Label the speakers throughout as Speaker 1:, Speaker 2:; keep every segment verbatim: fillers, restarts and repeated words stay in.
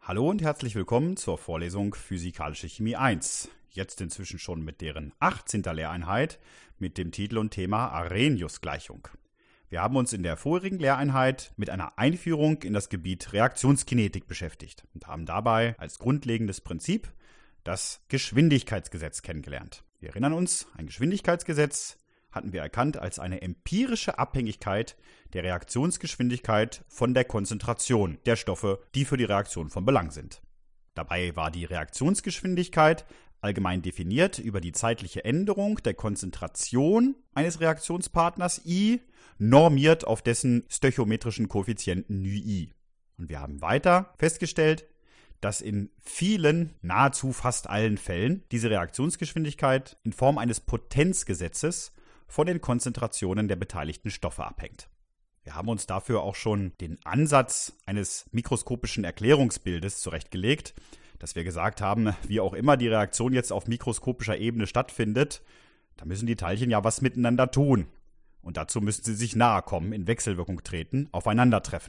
Speaker 1: Hallo und herzlich willkommen zur Vorlesung Physikalische Chemie eins. Jetzt inzwischen schon mit deren achtzehnter Lehreinheit mit dem Titel und Thema Arrhenius-Gleichung. Wir haben uns in der vorigen Lehreinheit mit einer Einführung in das Gebiet Reaktionskinetik beschäftigt und haben dabei als grundlegendes Prinzip das Geschwindigkeitsgesetz kennengelernt. Wir erinnern uns, ein Geschwindigkeitsgesetz hatten wir erkannt als eine empirische Abhängigkeit der Reaktionsgeschwindigkeit von der Konzentration der Stoffe, die für die Reaktion von Belang sind. Dabei war die Reaktionsgeschwindigkeit allgemein definiert über die zeitliche Änderung der Konzentration eines Reaktionspartners I, normiert auf dessen stöchiometrischen Koeffizienten νi. Und wir haben weiter festgestellt, dass in vielen, nahezu fast allen Fällen diese Reaktionsgeschwindigkeit in Form eines Potenzgesetzes von den Konzentrationen der beteiligten Stoffe abhängt. Wir haben uns dafür auch schon den Ansatz eines mikroskopischen Erklärungsbildes zurechtgelegt, dass wir gesagt haben, wie auch immer die Reaktion jetzt auf mikroskopischer Ebene stattfindet, da müssen die Teilchen ja was miteinander tun. Und dazu müssen sie sich nahe kommen, in Wechselwirkung treten, aufeinandertreffen.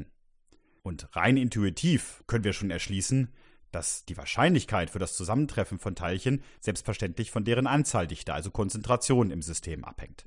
Speaker 1: Und rein intuitiv können wir schon erschließen, dass die Wahrscheinlichkeit für das Zusammentreffen von Teilchen selbstverständlich von deren Anzahldichte, also Konzentration im System, abhängt.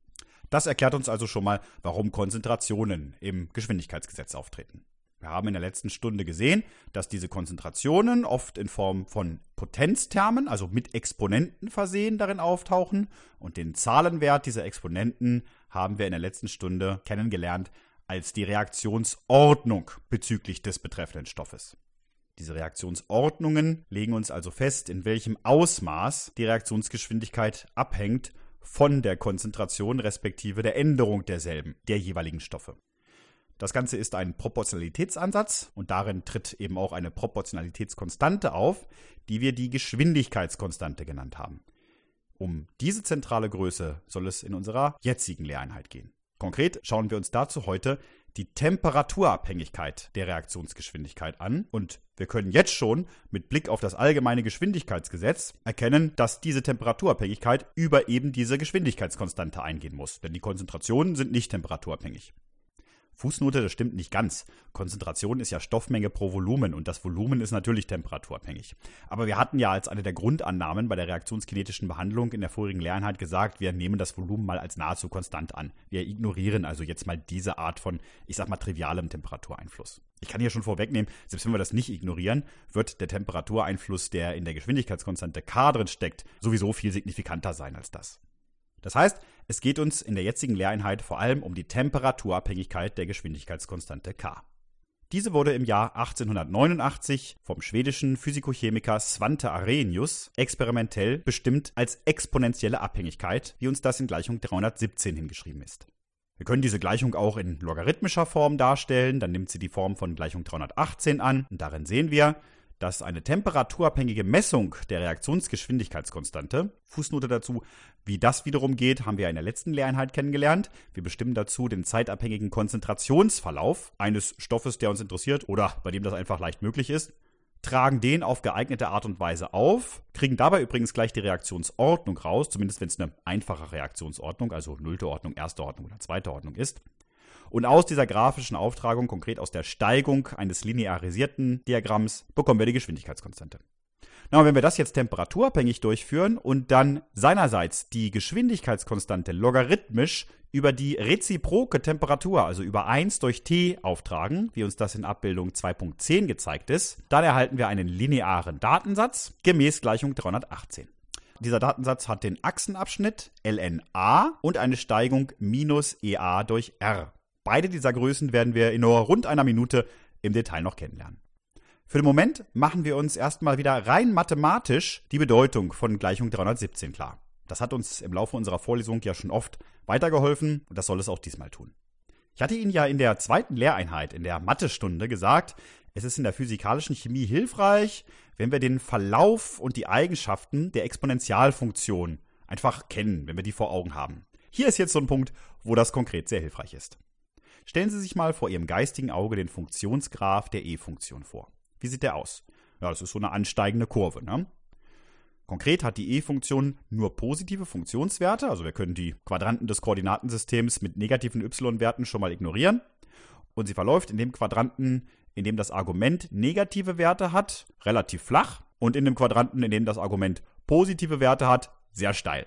Speaker 1: Das erklärt uns also schon mal, warum Konzentrationen im Geschwindigkeitsgesetz auftreten. Wir haben in der letzten Stunde gesehen, dass diese Konzentrationen oft in Form von Potenztermen, also mit Exponenten versehen, darin auftauchen. Und den Zahlenwert dieser Exponenten haben wir in der letzten Stunde kennengelernt als die Reaktionsordnung bezüglich des betreffenden Stoffes. Diese Reaktionsordnungen legen uns also fest, in welchem Ausmaß die Reaktionsgeschwindigkeit abhängt von der Konzentration respektive der Änderung derselben, der jeweiligen Stoffe. Das Ganze ist ein Proportionalitätsansatz und darin tritt eben auch eine Proportionalitätskonstante auf, die wir die Geschwindigkeitskonstante genannt haben. Um diese zentrale Größe soll es in unserer jetzigen Lehreinheit gehen. Konkret schauen wir uns dazu heute die Temperaturabhängigkeit der Reaktionsgeschwindigkeit an und wir können jetzt schon mit Blick auf das allgemeine Geschwindigkeitsgesetz erkennen, dass diese Temperaturabhängigkeit über eben diese Geschwindigkeitskonstante eingehen muss, denn die Konzentrationen sind nicht temperaturabhängig. Fußnote, das stimmt nicht ganz. Konzentration ist ja Stoffmenge pro Volumen und das Volumen ist natürlich temperaturabhängig. Aber wir hatten ja als eine der Grundannahmen bei der reaktionskinetischen Behandlung in der vorigen Lehreinheit gesagt, wir nehmen das Volumen mal als nahezu konstant an. Wir ignorieren also jetzt mal diese Art von, ich sag mal, trivialem Temperatureinfluss. Ich kann hier schon vorwegnehmen, selbst wenn wir das nicht ignorieren, wird der Temperatureinfluss, der in der Geschwindigkeitskonstante K drin steckt, sowieso viel signifikanter sein als das. Das heißt, es geht uns in der jetzigen Lehreinheit vor allem um die Temperaturabhängigkeit der Geschwindigkeitskonstante K. Diese wurde im Jahr achtzehnhundertneunundachtzig vom schwedischen Physikochemiker Svante Arrhenius experimentell bestimmt als exponentielle Abhängigkeit, wie uns das in Gleichung dreihundertsiebzehn hingeschrieben ist. Wir können diese Gleichung auch in logarithmischer Form darstellen, dann nimmt sie die Form von Gleichung dreihundertachtzehn an und darin sehen wir, dass eine temperaturabhängige Messung der Reaktionsgeschwindigkeitskonstante, Fußnote dazu, wie das wiederum geht, haben wir in der letzten Lehreinheit kennengelernt. Wir bestimmen dazu den zeitabhängigen Konzentrationsverlauf eines Stoffes, der uns interessiert oder bei dem das einfach leicht möglich ist, tragen den auf geeignete Art und Weise auf, kriegen dabei übrigens gleich die Reaktionsordnung raus, zumindest wenn es eine einfache Reaktionsordnung, also nullte Ordnung, erste Ordnung oder zweite Ordnung ist. Und aus dieser grafischen Auftragung, konkret aus der Steigung eines linearisierten Diagramms, bekommen wir die Geschwindigkeitskonstante. Na, und wenn wir das jetzt temperaturabhängig durchführen und dann seinerseits die Geschwindigkeitskonstante logarithmisch über die reziproke Temperatur, also über eins durch t auftragen, wie uns das in Abbildung zwei Punkt zehn gezeigt ist, dann erhalten wir einen linearen Datensatz gemäß Gleichung dreihundertachtzehn. Dieser Datensatz hat den Achsenabschnitt ln a und eine Steigung minus ea durch r. Beide dieser Größen werden wir in nur rund einer Minute im Detail noch kennenlernen. Für den Moment machen wir uns erstmal wieder rein mathematisch die Bedeutung von Gleichung dreihundertsiebzehn klar. Das hat uns im Laufe unserer Vorlesung ja schon oft weitergeholfen und das soll es auch diesmal tun. Ich hatte Ihnen ja in der zweiten Lehreinheit, in der Mathestunde, gesagt, es ist in der physikalischen Chemie hilfreich, wenn wir den Verlauf und die Eigenschaften der Exponentialfunktion einfach kennen, wenn wir die vor Augen haben. Hier ist jetzt so ein Punkt, wo das konkret sehr hilfreich ist. Stellen Sie sich mal vor Ihrem geistigen Auge den Funktionsgraph der E-Funktion vor. Wie sieht der aus? Ja, das ist so eine ansteigende Kurve, ne? Konkret hat die E-Funktion nur positive Funktionswerte, also wir können die Quadranten des Koordinatensystems mit negativen y-Werten schon mal ignorieren. Und sie verläuft in dem Quadranten in dem das Argument negative Werte hat, relativ flach und in dem Quadranten, in dem das Argument positive Werte hat, sehr steil.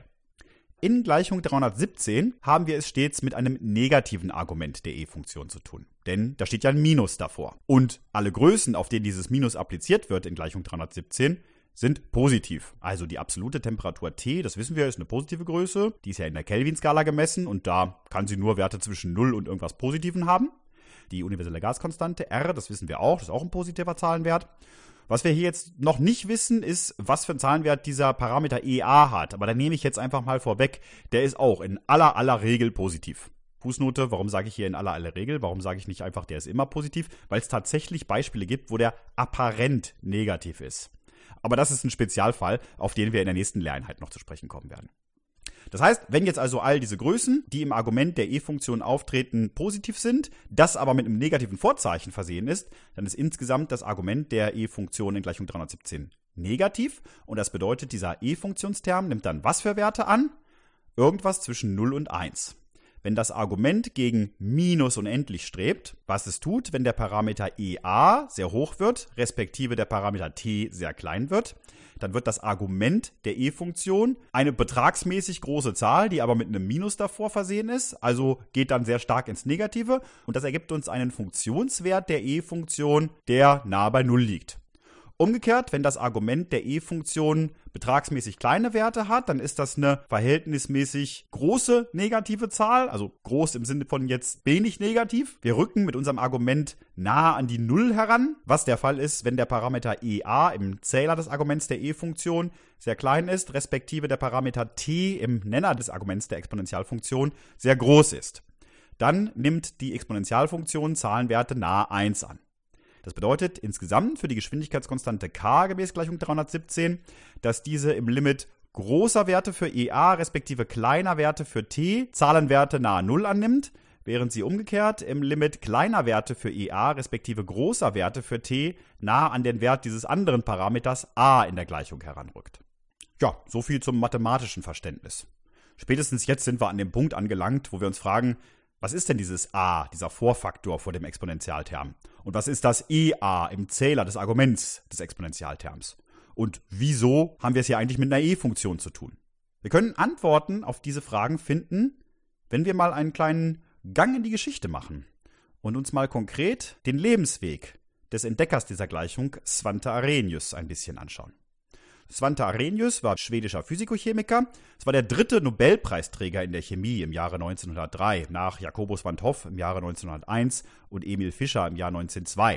Speaker 1: In Gleichung dreihundertsiebzehn haben wir es stets mit einem negativen Argument der E-Funktion zu tun. Denn da steht ja ein Minus davor. Und alle Größen, auf denen dieses Minus appliziert wird in Gleichung dreihundertsiebzehn, sind positiv. Also die absolute Temperatur T, das wissen wir, ist eine positive Größe. Die ist ja in der Kelvin-Skala gemessen und da kann sie nur Werte zwischen null und irgendwas Positiven haben. Die universelle Gaskonstante R, das wissen wir auch, das ist auch ein positiver Zahlenwert. Was wir hier jetzt noch nicht wissen, ist, was für einen Zahlenwert dieser Parameter E A hat. Aber da nehme ich jetzt einfach mal vorweg, der ist auch in aller aller Regel positiv. Fußnote, warum sage ich hier in aller aller Regel? Warum sage ich nicht einfach, der ist immer positiv? Weil es tatsächlich Beispiele gibt, wo der apparent negativ ist. Aber das ist ein Spezialfall, auf den wir in der nächsten Lehreinheit noch zu sprechen kommen werden. Das heißt, wenn jetzt also all diese Größen, die im Argument der E-Funktion auftreten, positiv sind, das aber mit einem negativen Vorzeichen versehen ist, dann ist insgesamt das Argument der E-Funktion in Gleichung dreihundertsiebzehn negativ. Und das bedeutet, dieser E-Funktionsterm nimmt dann was für Werte an? Irgendwas zwischen null und eins. Wenn das Argument gegen minus unendlich strebt, was es tut, wenn der Parameter E A sehr hoch wird, respektive der Parameter T sehr klein wird, dann wird das Argument der E-Funktion eine betragsmäßig große Zahl, die aber mit einem Minus davor versehen ist, also geht dann sehr stark ins Negative und das ergibt uns einen Funktionswert der E-Funktion, der nahe bei null liegt. Umgekehrt, wenn das Argument der E-Funktion betragsmäßig kleine Werte hat, dann ist das eine verhältnismäßig große negative Zahl, also groß im Sinne von jetzt wenig negativ. Wir rücken mit unserem Argument nahe an die Null heran, was der Fall ist, wenn der Parameter E A im Zähler des Arguments der E-Funktion sehr klein ist, respektive der Parameter T im Nenner des Arguments der Exponentialfunktion sehr groß ist. Dann nimmt die Exponentialfunktion Zahlenwerte nahe eins an. Das bedeutet insgesamt für die Geschwindigkeitskonstante k gemäß Gleichung dreihundertsiebzehn, dass diese im Limit großer Werte für E A respektive kleiner Werte für T Zahlenwerte nahe null annimmt, während sie umgekehrt im Limit kleiner Werte für E A respektive großer Werte für T nahe an den Wert dieses anderen Parameters a in der Gleichung heranrückt. Ja, so viel zum mathematischen Verständnis. Spätestens jetzt sind wir an dem Punkt angelangt, wo wir uns fragen, was ist denn dieses a, dieser Vorfaktor vor dem Exponentialterm? Und was ist das E A im Zähler des Arguments des Exponentialterms? Und wieso haben wir es hier eigentlich mit einer E-Funktion zu tun? Wir können Antworten auf diese Fragen finden, wenn wir mal einen kleinen Gang in die Geschichte machen und uns mal konkret den Lebensweg des Entdeckers dieser Gleichung, Svante Arrhenius, ein bisschen anschauen. Svante Arrhenius war schwedischer Physikochemiker. Es war der dritte Nobelpreisträger in der Chemie im Jahre neunzehnhundertdrei, nach Jacobus van 't Hoff im Jahre neunzehnhunderteins und Emil Fischer im Jahr neunzehnhundertzwei.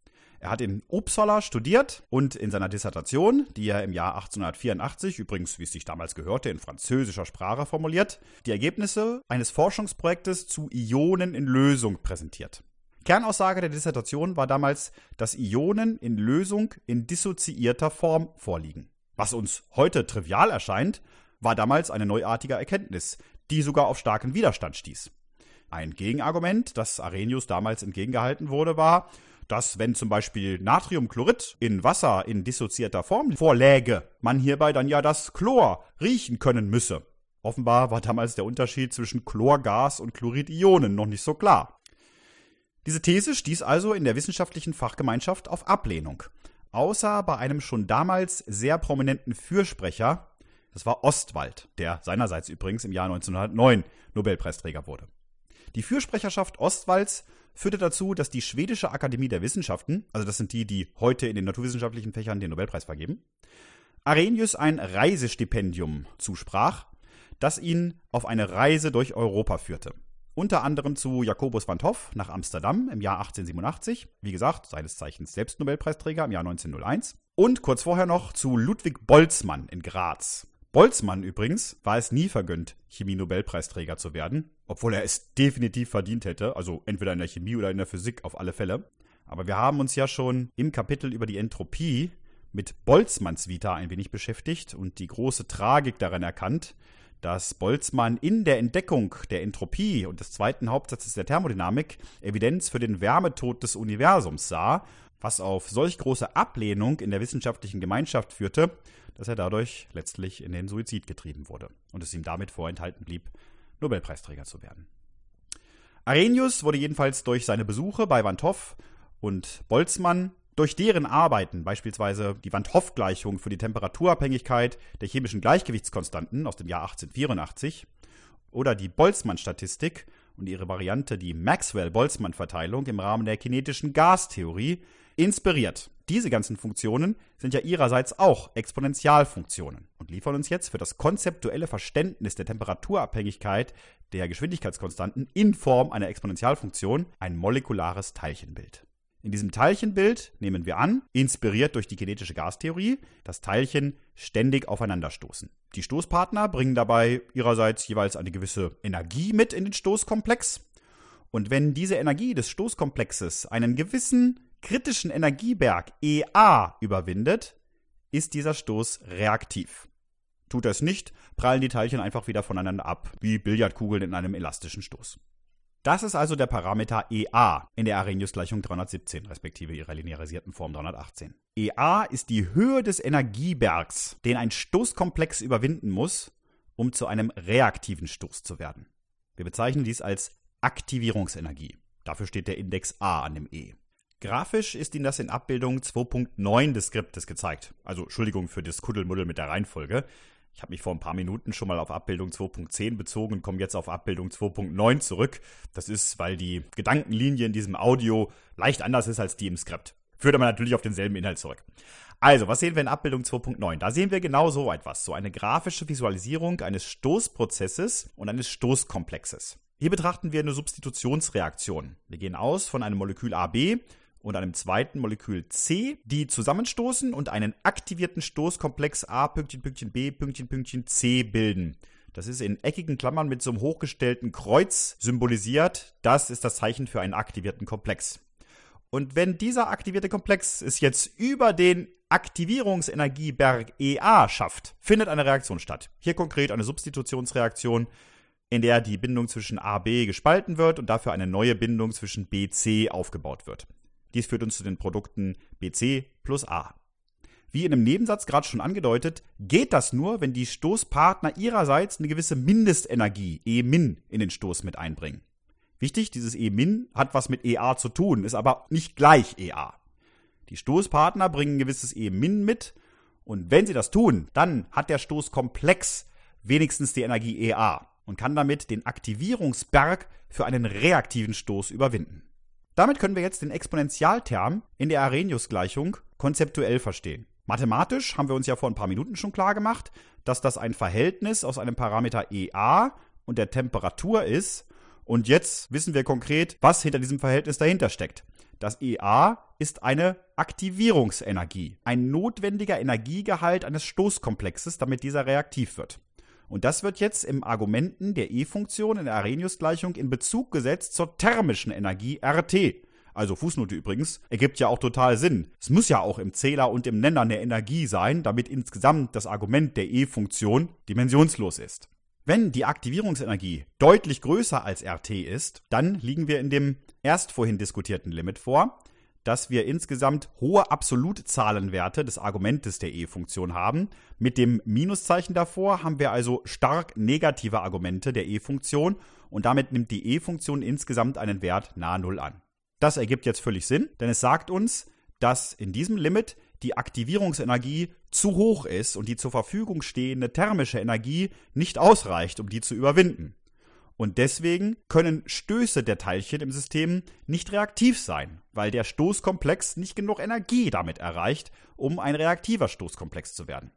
Speaker 1: Er hat in Uppsala studiert und in seiner Dissertation, die er im Jahr achtzehnhundertvierundachtzig, übrigens wie es sich damals gehörte, in französischer Sprache formuliert, die Ergebnisse eines Forschungsprojektes zu Ionen in Lösung präsentiert. Kernaussage der Dissertation war damals, dass Ionen in Lösung in dissoziierter Form vorliegen. Was uns heute trivial erscheint, war damals eine neuartige Erkenntnis, die sogar auf starken Widerstand stieß. Ein Gegenargument, das Arrhenius damals entgegengehalten wurde, war, dass wenn zum Beispiel Natriumchlorid in Wasser in dissoziierter Form vorläge, man hierbei dann ja das Chlor riechen können müsse. Offenbar war damals der Unterschied zwischen Chlorgas und Chloridionen noch nicht so klar. Diese These stieß also in der wissenschaftlichen Fachgemeinschaft auf Ablehnung. Außer bei einem schon damals sehr prominenten Fürsprecher, das war Ostwald, der seinerseits übrigens im Jahr neunzehnhundertneun Nobelpreisträger wurde. Die Fürsprecherschaft Ostwalds führte dazu, dass die Schwedische Akademie der Wissenschaften, also das sind die, die heute in den naturwissenschaftlichen Fächern den Nobelpreis vergeben, Arrhenius ein Reisestipendium zusprach, das ihn auf eine Reise durch Europa führte. Unter anderem zu Jacobus van 't Hoff nach Amsterdam im Jahr achtzehnhundertsiebenundachtzig, wie gesagt, seines Zeichens selbst Nobelpreisträger im Jahr neunzehnhunderteins, und kurz vorher noch zu Ludwig Boltzmann in Graz. Boltzmann übrigens war es nie vergönnt, Chemie-Nobelpreisträger zu werden, obwohl er es definitiv verdient hätte, also entweder in der Chemie oder in der Physik auf alle Fälle. Aber wir haben uns ja schon im Kapitel über die Entropie mit Boltzmanns Vita ein wenig beschäftigt und die große Tragik darin erkannt, dass Boltzmann in der Entdeckung der Entropie und des zweiten Hauptsatzes der Thermodynamik Evidenz für den Wärmetod des Universums sah, was auf solch große Ablehnung in der wissenschaftlichen Gemeinschaft führte, dass er dadurch letztlich in den Suizid getrieben wurde und es ihm damit vorenthalten blieb, Nobelpreisträger zu werden. Arrhenius wurde jedenfalls durch seine Besuche bei van 't Hoff und Boltzmann, durch deren Arbeiten, beispielsweise die Van 't Hoff-Gleichung für die Temperaturabhängigkeit der chemischen Gleichgewichtskonstanten aus dem Jahr achtzehnhundertvierundachtzig oder die Boltzmann-Statistik und ihre Variante, die Maxwell-Boltzmann-Verteilung im Rahmen der kinetischen Gastheorie, inspiriert. Diese ganzen Funktionen sind ja ihrerseits auch Exponentialfunktionen und liefern uns jetzt für das konzeptuelle Verständnis der Temperaturabhängigkeit der Geschwindigkeitskonstanten in Form einer Exponentialfunktion ein molekulares Teilchenbild. In diesem Teilchenbild nehmen wir an, inspiriert durch die kinetische Gastheorie, dass Teilchen ständig aufeinanderstoßen. Die Stoßpartner bringen dabei ihrerseits jeweils eine gewisse Energie mit in den Stoßkomplex. Und wenn diese Energie des Stoßkomplexes einen gewissen kritischen Energieberg E A überwindet, ist dieser Stoß reaktiv. Tut er es nicht, prallen die Teilchen einfach wieder voneinander ab, wie Billardkugeln in einem elastischen Stoß. Das ist also der Parameter E A in der Arrhenius-Gleichung dreihundertsiebzehn, respektive ihrer linearisierten Form dreihundertachtzehn. E A ist die Höhe des Energiebergs, den ein Stoßkomplex überwinden muss, um zu einem reaktiven Stoß zu werden. Wir bezeichnen dies als Aktivierungsenergie. Dafür steht der Index A an dem E. Grafisch ist Ihnen das in Abbildung zwei Punkt neun des Skriptes gezeigt. Also Entschuldigung für das Kuddelmuddel mit der Reihenfolge. Ich habe mich vor ein paar Minuten schon mal auf Abbildung zwei Punkt zehn bezogen und komme jetzt auf Abbildung zwei Punkt neun zurück. Das ist, weil die Gedankenlinie in diesem Audio leicht anders ist als die im Skript. Führt aber natürlich auf denselben Inhalt zurück. Also, was sehen wir in Abbildung zwei Punkt neun? Da sehen wir genau so etwas, so eine grafische Visualisierung eines Stoßprozesses und eines Stoßkomplexes. Hier betrachten wir eine Substitutionsreaktion. Wir gehen aus von einem Molekül A B und einem zweiten Molekül C, die zusammenstoßen und einen aktivierten Stoßkomplex A, Pünktchen, Pünktchen, B, Pünktchen, Pünktchen, C bilden. Das ist in eckigen Klammern mit so einem hochgestellten Kreuz symbolisiert. Das ist das Zeichen für einen aktivierten Komplex. Und wenn dieser aktivierte Komplex es jetzt über den Aktivierungsenergieberg E A schafft, findet eine Reaktion statt. Hier konkret eine Substitutionsreaktion, in der die Bindung zwischen A B gespalten wird und dafür eine neue Bindung zwischen B C aufgebaut wird. Dies führt uns zu den Produkten B C plus A. Wie in einem Nebensatz gerade schon angedeutet, geht das nur, wenn die Stoßpartner ihrerseits eine gewisse Mindestenergie, E min, in den Stoß mit einbringen. Wichtig, dieses E min hat was mit E A zu tun, ist aber nicht gleich E A. Die Stoßpartner bringen ein gewisses E min mit und wenn sie das tun, dann hat der Stoßkomplex wenigstens die Energie E A und kann damit den Aktivierungsberg für einen reaktiven Stoß überwinden. Damit können wir jetzt den Exponentialterm in der Arrhenius-Gleichung konzeptuell verstehen. Mathematisch haben wir uns ja vor ein paar Minuten schon klar gemacht, dass das ein Verhältnis aus einem Parameter E A und der Temperatur ist. Und jetzt wissen wir konkret, was hinter diesem Verhältnis dahinter steckt. Das E A ist eine Aktivierungsenergie, ein notwendiger Energiegehalt eines Stoßkomplexes, damit dieser reaktiv wird. Und das wird jetzt im Argumenten der E-Funktion in der Arrhenius-Gleichung in Bezug gesetzt zur thermischen Energie R T. Also Fußnote übrigens, ergibt ja auch total Sinn. Es muss ja auch im Zähler und im Nenner eine Energie sein, damit insgesamt das Argument der E-Funktion dimensionslos ist. Wenn die Aktivierungsenergie deutlich größer als R T ist, dann liegen wir in dem erst vorhin diskutierten Limit vor, dass wir insgesamt hohe Absolutzahlenwerte des Argumentes der E-Funktion haben. Mit dem Minuszeichen davor haben wir also stark negative Argumente der E-Funktion und damit nimmt die E-Funktion insgesamt einen Wert nahe Null an. Das ergibt jetzt völlig Sinn, denn es sagt uns, dass in diesem Limit die Aktivierungsenergie zu hoch ist und die zur Verfügung stehende thermische Energie nicht ausreicht, um die zu überwinden. Und deswegen können Stöße der Teilchen im System nicht reaktiv sein, weil der Stoßkomplex nicht genug Energie damit erreicht, um ein reaktiver Stoßkomplex zu werden.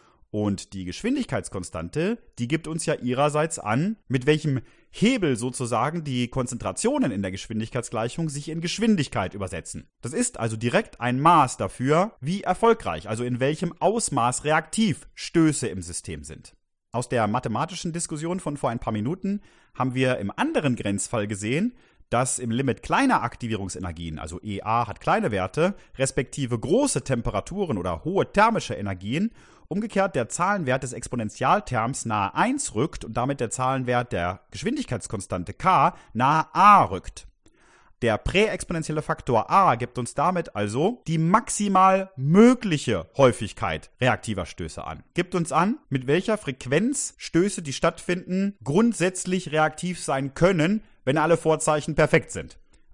Speaker 1: Und die Geschwindigkeitskonstante, die gibt uns ja ihrerseits an, mit welchem Hebel sozusagen die Konzentrationen in der Geschwindigkeitsgleichung sich in Geschwindigkeit übersetzen. Das ist also direkt ein Maß dafür, wie erfolgreich, also in welchem Ausmaß reaktiv Stöße im System sind. Aus der mathematischen Diskussion von vor ein paar Minuten haben wir im anderen Grenzfall gesehen, dass im Limit kleiner Aktivierungsenergien, also E A hat kleine Werte, respektive große Temperaturen oder hohe thermische Energien, umgekehrt der Zahlenwert des Exponentialterms nahe eins rückt und damit der Zahlenwert der Geschwindigkeitskonstante k nahe a rückt. Der präexponentielle Faktor a gibt uns damit also die maximal mögliche Häufigkeit reaktiver Stöße an. Gibt uns an, mit welcher Frequenz Stöße, die stattfinden, grundsätzlich reaktiv sein können, wenn alle Vorzeichen perfekt sind.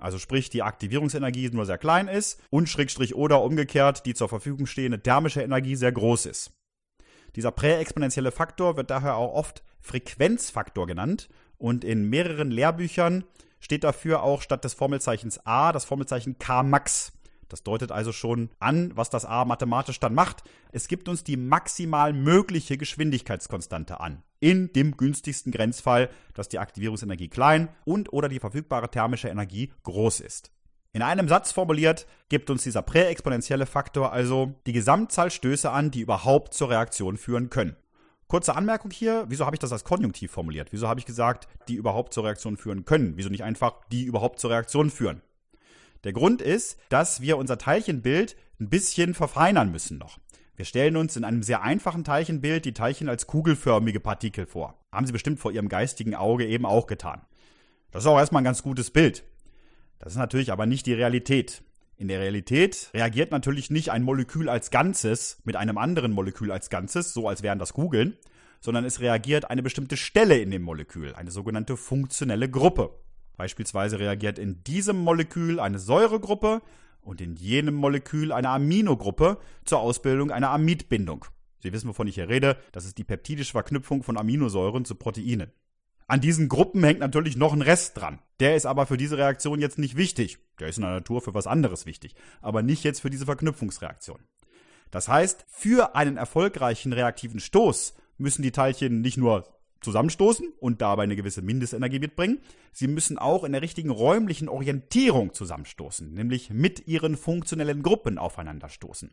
Speaker 1: also sprich die Aktivierungsenergie nur sehr klein ist und Schrägstrich oder umgekehrt die zur Verfügung stehende thermische Energie sehr groß ist. Dieser präexponentielle Faktor wird daher auch oft Frequenzfaktor genannt und in mehreren Lehrbüchern steht dafür auch statt des Formelzeichens A das Formelzeichen K max. Das deutet also schon an, was das A mathematisch dann macht. Es gibt uns die maximal mögliche Geschwindigkeitskonstante an. In dem günstigsten Grenzfall, dass die Aktivierungsenergie klein und oder die verfügbare thermische Energie groß ist. In einem Satz formuliert, gibt uns dieser präexponentielle Faktor also die Gesamtzahl Stöße an, die überhaupt zur Reaktion führen können. Kurze Anmerkung hier, wieso habe ich das als Konjunktiv formuliert? Wieso habe ich gesagt, die überhaupt zur Reaktion führen können? Wieso nicht einfach, die überhaupt zur Reaktion führen? Der Grund ist, dass wir unser Teilchenbild ein bisschen verfeinern müssen noch. Wir stellen uns in einem sehr einfachen Teilchenbild die Teilchen als kugelförmige Partikel vor. Haben Sie bestimmt vor Ihrem geistigen Auge eben auch getan. Das ist auch erstmal ein ganz gutes Bild. Das ist natürlich aber nicht die Realität. In der Realität reagiert natürlich nicht ein Molekül als Ganzes mit einem anderen Molekül als Ganzes, so als wären das Kugeln, sondern es reagiert eine bestimmte Stelle in dem Molekül, eine sogenannte funktionelle Gruppe. Beispielsweise reagiert in diesem Molekül eine Säuregruppe und in jenem Molekül eine Aminogruppe zur Ausbildung einer Amidbindung. Sie wissen, wovon ich hier rede. Das ist die peptidische Verknüpfung von Aminosäuren zu Proteinen. An diesen Gruppen hängt natürlich noch ein Rest dran. Der ist aber für diese Reaktion jetzt nicht wichtig. Der ist in der Natur für was anderes wichtig, aber nicht jetzt für diese Verknüpfungsreaktion. Das heißt, für einen erfolgreichen reaktiven Stoß müssen die Teilchen nicht nur zusammenstoßen und dabei eine gewisse Mindestenergie mitbringen, sie müssen auch in der richtigen räumlichen Orientierung zusammenstoßen, nämlich mit ihren funktionellen Gruppen aufeinanderstoßen.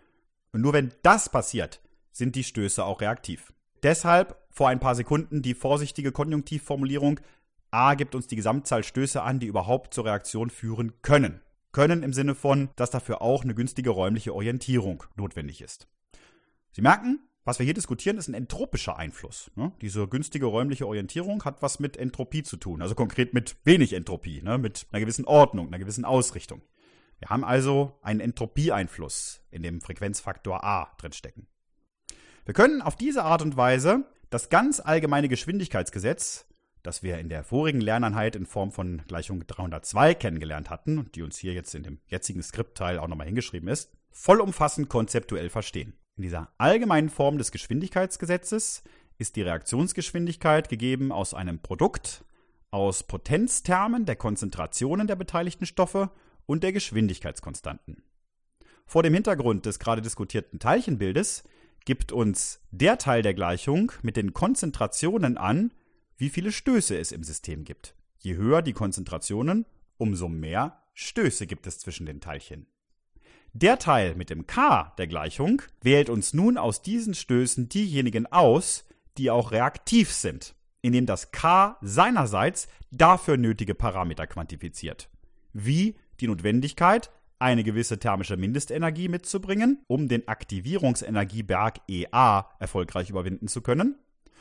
Speaker 1: Und nur wenn das passiert, sind die Stöße auch reaktiv. Deshalb vor ein paar Sekunden die vorsichtige Konjunktivformulierung: A gibt uns die Gesamtzahl Stöße an, die überhaupt zur Reaktion führen können. Können im Sinne von, dass dafür auch eine günstige räumliche Orientierung notwendig ist. Sie merken, was wir hier diskutieren, ist ein entropischer Einfluss. Ne? Diese günstige räumliche Orientierung hat was mit Entropie zu tun, also konkret mit wenig Entropie, ne? Mit einer gewissen Ordnung, einer gewissen Ausrichtung. Wir haben also einen Entropieeinfluss in dem Frequenzfaktor A drinstecken. Wir können auf diese Art und Weise das ganz allgemeine Geschwindigkeitsgesetz, das wir in der vorigen Lerneinheit in Form von Gleichung dreihundertzwei kennengelernt hatten und die uns hier jetzt in dem jetzigen Skriptteil auch nochmal hingeschrieben ist, vollumfassend konzeptuell verstehen. In dieser allgemeinen Form des Geschwindigkeitsgesetzes ist die Reaktionsgeschwindigkeit gegeben aus einem Produkt aus Potenztermen der Konzentrationen der beteiligten Stoffe und der Geschwindigkeitskonstanten. Vor dem Hintergrund des gerade diskutierten Teilchenbildes gibt uns der Teil der Gleichung mit den Konzentrationen an, wie viele Stöße es im System gibt. Je höher die Konzentrationen, umso mehr Stöße gibt es zwischen den Teilchen. Der Teil mit dem K der Gleichung wählt uns nun aus diesen Stößen diejenigen aus, die auch reaktiv sind, indem das K seinerseits dafür nötige Parameter quantifiziert, wie die Notwendigkeit, eine gewisse thermische Mindestenergie mitzubringen, um den Aktivierungsenergieberg E A erfolgreich überwinden zu können,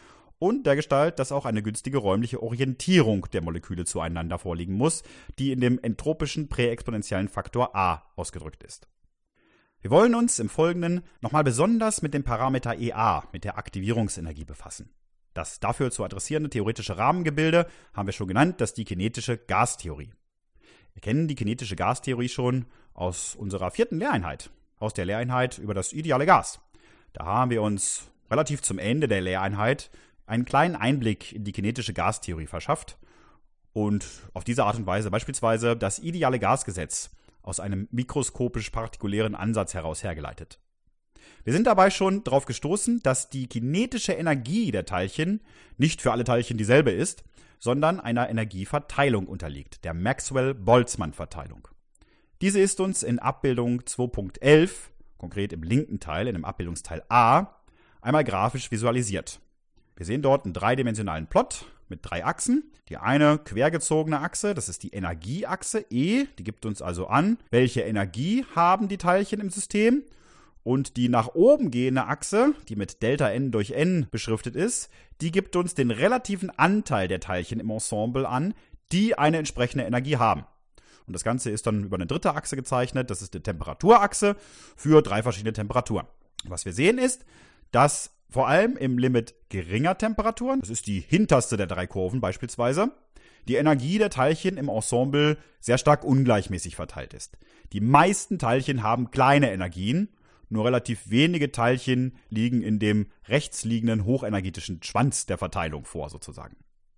Speaker 1: und dergestalt, dass auch eine günstige räumliche Orientierung der Moleküle zueinander vorliegen muss, die in dem entropischen präexponentiellen Faktor A ausgedrückt ist. Wir wollen uns im Folgenden nochmal besonders mit dem Parameter E A, mit der Aktivierungsenergie, befassen. Das dafür zu adressierende theoretische Rahmengebilde haben wir schon genannt, das ist die kinetische Gastheorie. Wir kennen die kinetische Gastheorie schon aus unserer vierten Lehreinheit, aus der Lehreinheit über das ideale Gas. Da haben wir uns relativ zum Ende der Lehreinheit einen kleinen Einblick in die kinetische Gastheorie verschafft und auf diese Art und Weise beispielsweise das ideale Gasgesetz aus einem mikroskopisch-partikulären Ansatz heraus hergeleitet. Wir sind dabei schon darauf gestoßen, dass die kinetische Energie der Teilchen nicht für alle Teilchen dieselbe ist, sondern einer Energieverteilung unterliegt, der Maxwell-Boltzmann-Verteilung. Diese ist uns in Abbildung zwei Punkt elf, konkret im linken Teil, in dem Abbildungsteil A, einmal grafisch visualisiert. Wir sehen dort einen dreidimensionalen Plot mit drei Achsen. Die eine quergezogene Achse, das ist die Energieachse E, die gibt uns also an, welche Energie haben die Teilchen im System. Und die nach oben gehende Achse, die mit Delta N durch N beschriftet ist, die gibt uns den relativen Anteil der Teilchen im Ensemble an, die eine entsprechende Energie haben. Und das Ganze ist dann über eine dritte Achse gezeichnet, das ist die Temperaturachse für drei verschiedene Temperaturen. Was wir sehen ist, dass vor allem im Limit geringer Temperaturen, das ist die hinterste der drei Kurven beispielsweise, die Energie der Teilchen im Ensemble sehr stark ungleichmäßig verteilt ist. Die meisten Teilchen haben kleine Energien, nur relativ wenige Teilchen liegen in dem rechts liegenden hochenergetischen Schwanz der Verteilung vor, sozusagen.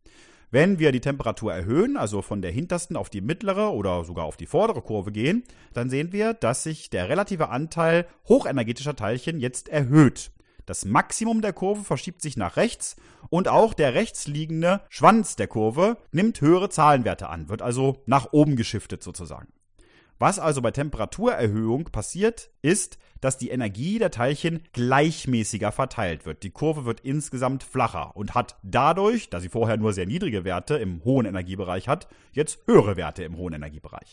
Speaker 1: Wenn wir die Temperatur erhöhen, also von der hintersten auf die mittlere oder sogar auf die vordere Kurve gehen, dann sehen wir, dass sich der relative Anteil hochenergetischer Teilchen jetzt erhöht. Das Maximum der Kurve verschiebt sich nach rechts und auch der rechts liegende Schwanz der Kurve nimmt höhere Zahlenwerte an, wird also nach oben geschiftet sozusagen. Was also bei Temperaturerhöhung passiert, ist, dass die Energie der Teilchen gleichmäßiger verteilt wird. Die Kurve wird insgesamt flacher und hat dadurch, da sie vorher nur sehr niedrige Werte im hohen Energiebereich hat, jetzt höhere Werte im hohen Energiebereich.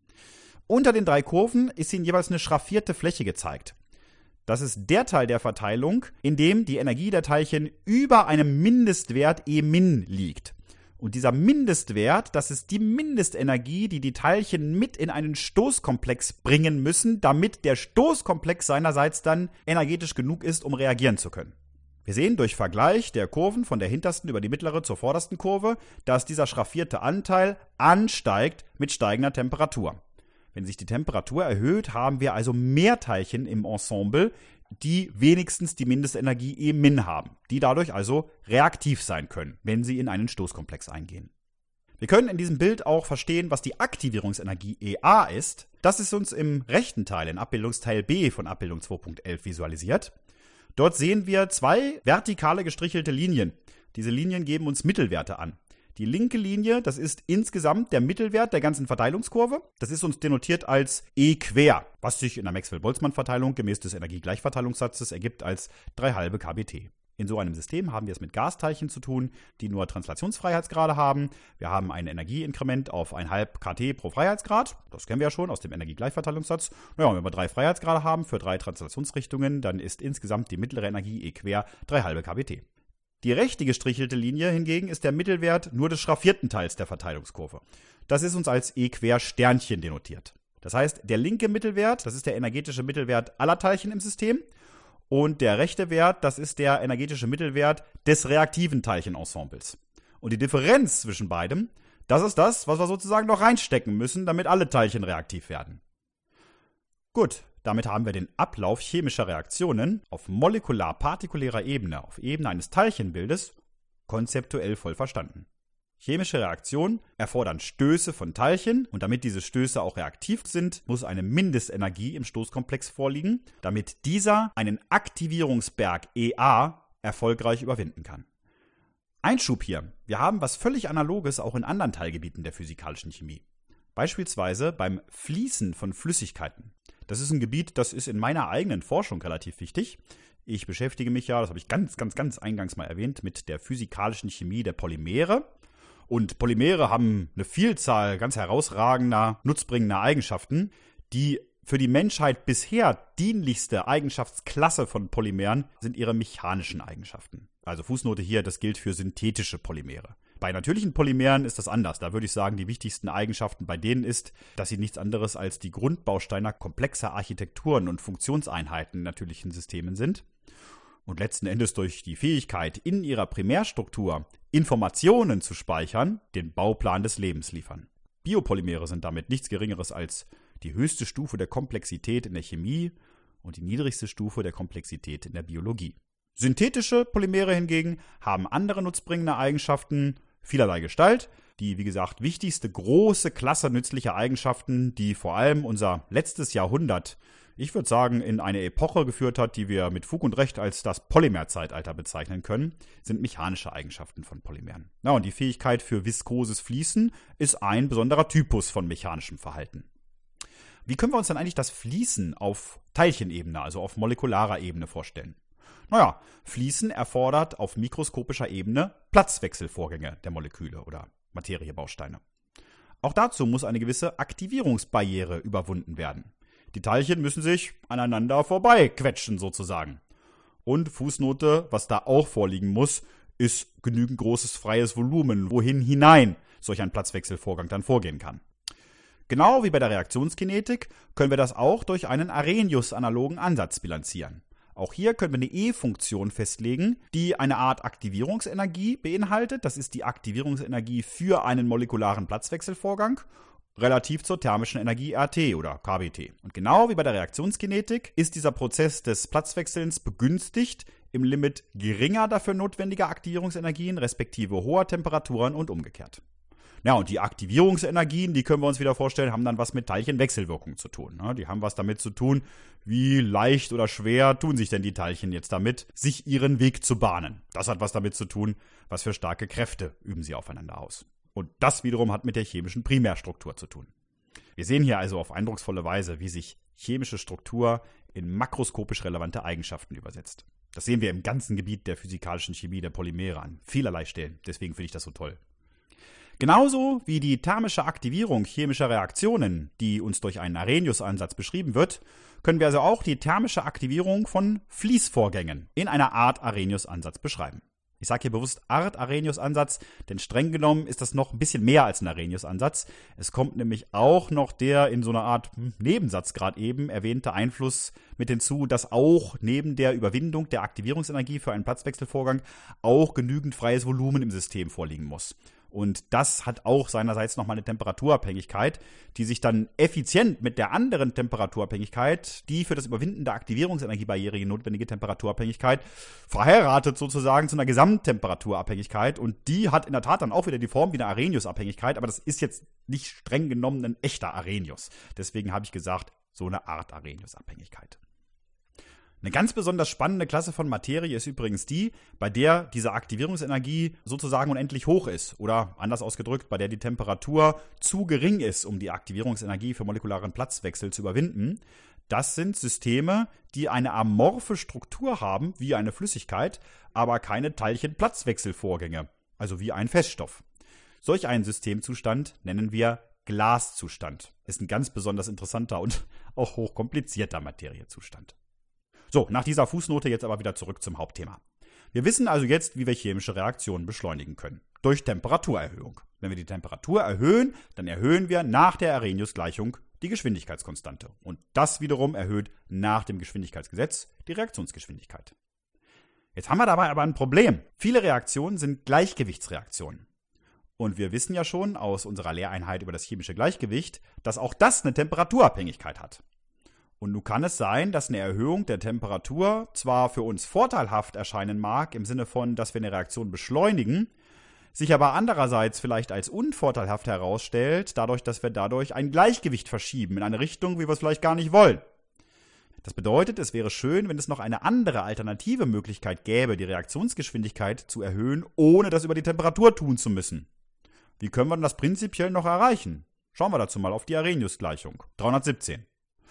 Speaker 1: Unter den drei Kurven ist Ihnen jeweils eine schraffierte Fläche gezeigt. Das ist der Teil der Verteilung, in dem die Energie der Teilchen über einem Mindestwert E min liegt. Und dieser Mindestwert, das ist die Mindestenergie, die die Teilchen mit in einen Stoßkomplex bringen müssen, damit der Stoßkomplex seinerseits dann energetisch genug ist, um reagieren zu können. Wir sehen durch Vergleich der Kurven von der hintersten über die mittlere zur vordersten Kurve, dass dieser schraffierte Anteil ansteigt mit steigender Temperatur. Wenn sich die Temperatur erhöht, haben wir also mehr Teilchen im Ensemble, die wenigstens die Mindestenergie E min haben, die dadurch also reaktiv sein können, wenn sie in einen Stoßkomplex eingehen. Wir können in diesem Bild auch verstehen, was die Aktivierungsenergie E a ist. Das ist uns im rechten Teil, in Abbildungsteil B von Abbildung zwei Punkt elf visualisiert. Dort sehen wir zwei vertikale gestrichelte Linien. Diese Linien geben uns Mittelwerte an. Die linke Linie, das ist insgesamt der Mittelwert der ganzen Verteilungskurve. Das ist uns denotiert als E quer, was sich in der Maxwell-Boltzmann-Verteilung gemäß des Energiegleichverteilungssatzes ergibt als drei halbe K B T. In so einem System haben wir es mit Gasteilchen zu tun, die nur Translationsfreiheitsgrade haben. Wir haben ein Energieinkrement auf ein halb K T pro Freiheitsgrad. Das kennen wir ja schon aus dem Energiegleichverteilungssatz. Naja, wenn wir drei Freiheitsgrade haben für drei Translationsrichtungen, dann ist insgesamt die mittlere Energie E quer drei halbe K B T. Die rechte gestrichelte Linie hingegen ist der Mittelwert nur des schraffierten Teils der Verteilungskurve. Das ist uns als E quer Sternchen denotiert. Das heißt, der linke Mittelwert, das ist der energetische Mittelwert aller Teilchen im System. Und der rechte Wert, das ist der energetische Mittelwert des reaktiven Teilchenensembles. Und die Differenz zwischen beidem, das ist das, was wir sozusagen noch reinstecken müssen, damit alle Teilchen reaktiv werden. Gut. Damit haben wir den Ablauf chemischer Reaktionen auf molekular-partikulärer Ebene, auf Ebene eines Teilchenbildes, konzeptuell voll verstanden. Chemische Reaktionen erfordern Stöße von Teilchen und damit diese Stöße auch reaktiv sind, muss eine Mindestenergie im Stoßkomplex vorliegen, damit dieser einen Aktivierungsberg E a erfolgreich überwinden kann. Einschub hier, wir haben was völlig Analoges auch in anderen Teilgebieten der physikalischen Chemie. Beispielsweise beim Fließen von Flüssigkeiten. Das ist ein Gebiet, das ist in meiner eigenen Forschung relativ wichtig. Ich beschäftige mich ja, das habe ich ganz, ganz, ganz eingangs mal erwähnt, mit der physikalischen Chemie der Polymere. Und Polymere haben eine Vielzahl ganz herausragender, nutzbringender Eigenschaften. Die für die Menschheit bisher dienlichste Eigenschaftsklasse von Polymeren sind ihre mechanischen Eigenschaften. Also Fußnote hier, das gilt für synthetische Polymere. Bei natürlichen Polymeren ist das anders. Da würde ich sagen, die wichtigsten Eigenschaften bei denen ist, dass sie nichts anderes als die Grundbausteine komplexer Architekturen und Funktionseinheiten in natürlichen Systemen sind. Und letzten Endes durch die Fähigkeit, in ihrer Primärstruktur Informationen zu speichern, den Bauplan des Lebens liefern. Biopolymere sind damit nichts Geringeres als die höchste Stufe der Komplexität in der Chemie und die niedrigste Stufe der Komplexität in der Biologie. Synthetische Polymere hingegen haben andere nutzbringende Eigenschaften vielerlei Gestalt. Die, wie gesagt, wichtigste große Klasse nützlicher Eigenschaften, die vor allem unser letztes Jahrhundert, ich würde sagen, in eine Epoche geführt hat, die wir mit Fug und Recht als das Polymerzeitalter bezeichnen können, sind mechanische Eigenschaften von Polymeren. Na, und die Fähigkeit für viskoses Fließen ist ein besonderer Typus von mechanischem Verhalten. Wie können wir uns dann eigentlich das Fließen auf Teilchenebene, also auf molekularer Ebene vorstellen? Naja, Fließen erfordert auf mikroskopischer Ebene Platzwechselvorgänge der Moleküle oder Materiebausteine. Auch dazu muss eine gewisse Aktivierungsbarriere überwunden werden. Die Teilchen müssen sich aneinander vorbeiquetschen sozusagen. Und Fußnote, was da auch vorliegen muss, ist genügend großes freies Volumen, wohin hinein solch ein Platzwechselvorgang dann vorgehen kann. Genau wie bei der Reaktionskinetik können wir das auch durch einen Arrhenius-analogen Ansatz bilanzieren. Auch hier können wir eine E-Funktion festlegen, die eine Art Aktivierungsenergie beinhaltet. Das ist die Aktivierungsenergie für einen molekularen Platzwechselvorgang relativ zur thermischen Energie R T oder K B T. Und genau wie bei der Reaktionskinetik ist dieser Prozess des Platzwechselns begünstigt im Limit geringer dafür notwendiger Aktivierungsenergien respektive hoher Temperaturen und umgekehrt. Ja, und die Aktivierungsenergien, die können wir uns wieder vorstellen, haben dann was mit Teilchenwechselwirkung zu tun. Die haben was damit zu tun, wie leicht oder schwer tun sich denn die Teilchen jetzt damit, sich ihren Weg zu bahnen. Das hat was damit zu tun, was für starke Kräfte üben sie aufeinander aus. Und das wiederum hat mit der chemischen Primärstruktur zu tun. Wir sehen hier also auf eindrucksvolle Weise, wie sich chemische Struktur in makroskopisch relevante Eigenschaften übersetzt. Das sehen wir im ganzen Gebiet der physikalischen Chemie der Polymere an vielerlei Stellen. Deswegen finde ich das so toll. Genauso wie die thermische Aktivierung chemischer Reaktionen, die uns durch einen Arrhenius-Ansatz beschrieben wird, können wir also auch die thermische Aktivierung von Fließvorgängen in einer Art Arrhenius-Ansatz beschreiben. Ich sage hier bewusst Art Arrhenius-Ansatz, denn streng genommen ist das noch ein bisschen mehr als ein Arrhenius-Ansatz. Es kommt nämlich auch noch der in so einer Art Nebensatz gerade eben erwähnte Einfluss mit hinzu, dass auch neben der Überwindung der Aktivierungsenergie für einen Platzwechselvorgang auch genügend freies Volumen im System vorliegen muss. Und das hat auch seinerseits nochmal eine Temperaturabhängigkeit, die sich dann effizient mit der anderen Temperaturabhängigkeit, die für das Überwinden der Aktivierungsenergiebarriere notwendige Temperaturabhängigkeit, verheiratet sozusagen zu einer Gesamttemperaturabhängigkeit. Und die hat in der Tat dann auch wieder die Form wie eine Arrhenius-Abhängigkeit, aber das ist jetzt nicht streng genommen ein echter Arrhenius. Deswegen habe ich gesagt, so eine Art Arrhenius-Abhängigkeit. Eine ganz besonders spannende Klasse von Materie ist übrigens die, bei der diese Aktivierungsenergie sozusagen unendlich hoch ist oder anders ausgedrückt, bei der die Temperatur zu gering ist, um die Aktivierungsenergie für molekularen Platzwechsel zu überwinden. Das sind Systeme, die eine amorphe Struktur haben, wie eine Flüssigkeit, aber keine Teilchenplatzwechselvorgänge, also wie ein Feststoff. Solch einen Systemzustand nennen wir Glaszustand. Ist ein ganz besonders interessanter und auch hochkomplizierter Materiezustand. So, nach dieser Fußnote jetzt aber wieder zurück zum Hauptthema. Wir wissen also jetzt, wie wir chemische Reaktionen beschleunigen können. Durch Temperaturerhöhung. Wenn wir die Temperatur erhöhen, dann erhöhen wir nach der Arrhenius-Gleichung die Geschwindigkeitskonstante. Und das wiederum erhöht nach dem Geschwindigkeitsgesetz die Reaktionsgeschwindigkeit. Jetzt haben wir dabei aber ein Problem. Viele Reaktionen sind Gleichgewichtsreaktionen. Und wir wissen ja schon aus unserer Lehreinheit über das chemische Gleichgewicht, dass auch das eine Temperaturabhängigkeit hat. Und nun kann es sein, dass eine Erhöhung der Temperatur zwar für uns vorteilhaft erscheinen mag, im Sinne von, dass wir eine Reaktion beschleunigen, sich aber andererseits vielleicht als unvorteilhaft herausstellt, dadurch, dass wir dadurch ein Gleichgewicht verschieben in eine Richtung, wie wir es vielleicht gar nicht wollen. Das bedeutet, es wäre schön, wenn es noch eine andere alternative Möglichkeit gäbe, die Reaktionsgeschwindigkeit zu erhöhen, ohne das über die Temperatur tun zu müssen. Wie können wir das prinzipiell noch erreichen? Schauen wir dazu mal auf die Arrhenius-Gleichung. dreihundertsiebzehn.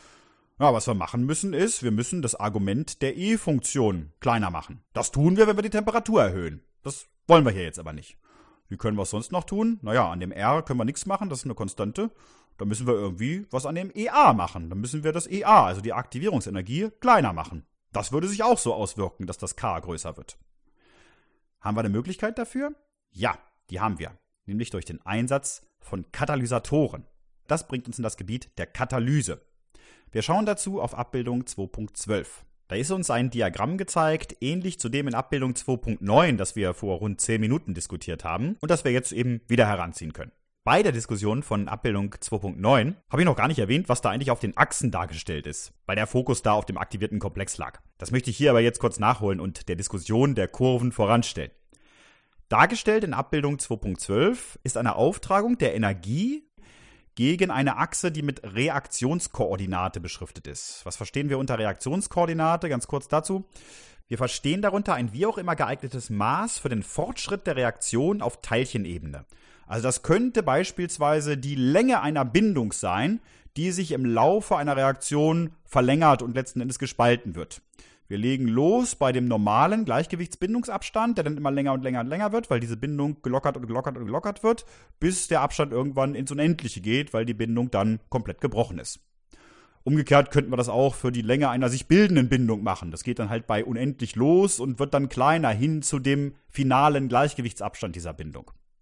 Speaker 1: Ja, was wir machen müssen ist, wir müssen das Argument der E-Funktion kleiner machen. Das tun wir, wenn wir die Temperatur erhöhen. Das wollen wir hier jetzt aber nicht. Wie können wir es sonst noch tun? Naja, an dem R können wir nichts machen, das ist eine Konstante. Da müssen wir irgendwie was an dem E A machen. Dann müssen wir das E A, also die Aktivierungsenergie, kleiner machen. Das würde sich auch so auswirken, dass das K größer wird. Haben wir eine Möglichkeit dafür? Ja, die haben wir. Nämlich durch den Einsatz von Katalysatoren. Das bringt uns in das Gebiet der Katalyse. Wir schauen dazu auf Abbildung zwei Punkt zwölf. Da ist uns ein Diagramm gezeigt, ähnlich zu dem in Abbildung zwei Punkt neun, das wir vor rund zehn Minuten diskutiert haben und das wir jetzt eben wieder heranziehen können. Bei der Diskussion von Abbildung zwei Punkt neun habe ich noch gar nicht erwähnt, was da eigentlich auf den Achsen dargestellt ist, weil der Fokus da auf dem aktivierten Komplex lag. Das möchte ich hier aber jetzt kurz nachholen und der Diskussion der Kurven voranstellen. Dargestellt in Abbildung zwei Punkt zwölf ist eine Auftragung der Energie gegen eine Achse, die mit Reaktionskoordinate beschriftet ist. Was verstehen wir unter Reaktionskoordinate? Ganz kurz dazu. Wir verstehen darunter ein wie auch immer geeignetes Maß für den Fortschritt der Reaktion auf Teilchenebene. Also das könnte beispielsweise die Länge einer Bindung sein, die sich im Laufe einer Reaktion verlängert und letzten Endes gespalten wird. Wir legen los bei dem normalen Gleichgewichtsbindungsabstand, der dann immer länger und länger und länger wird, weil diese Bindung gelockert und gelockert und gelockert wird, bis der Abstand irgendwann ins Unendliche geht, weil die Bindung dann komplett gebrochen ist. Umgekehrt könnten wir das auch für die Länge einer sich bildenden Bindung machen. Das geht dann halt bei unendlich los und wird dann kleiner hin zu dem finalen Gleichgewichtsabstand dieser Bindung.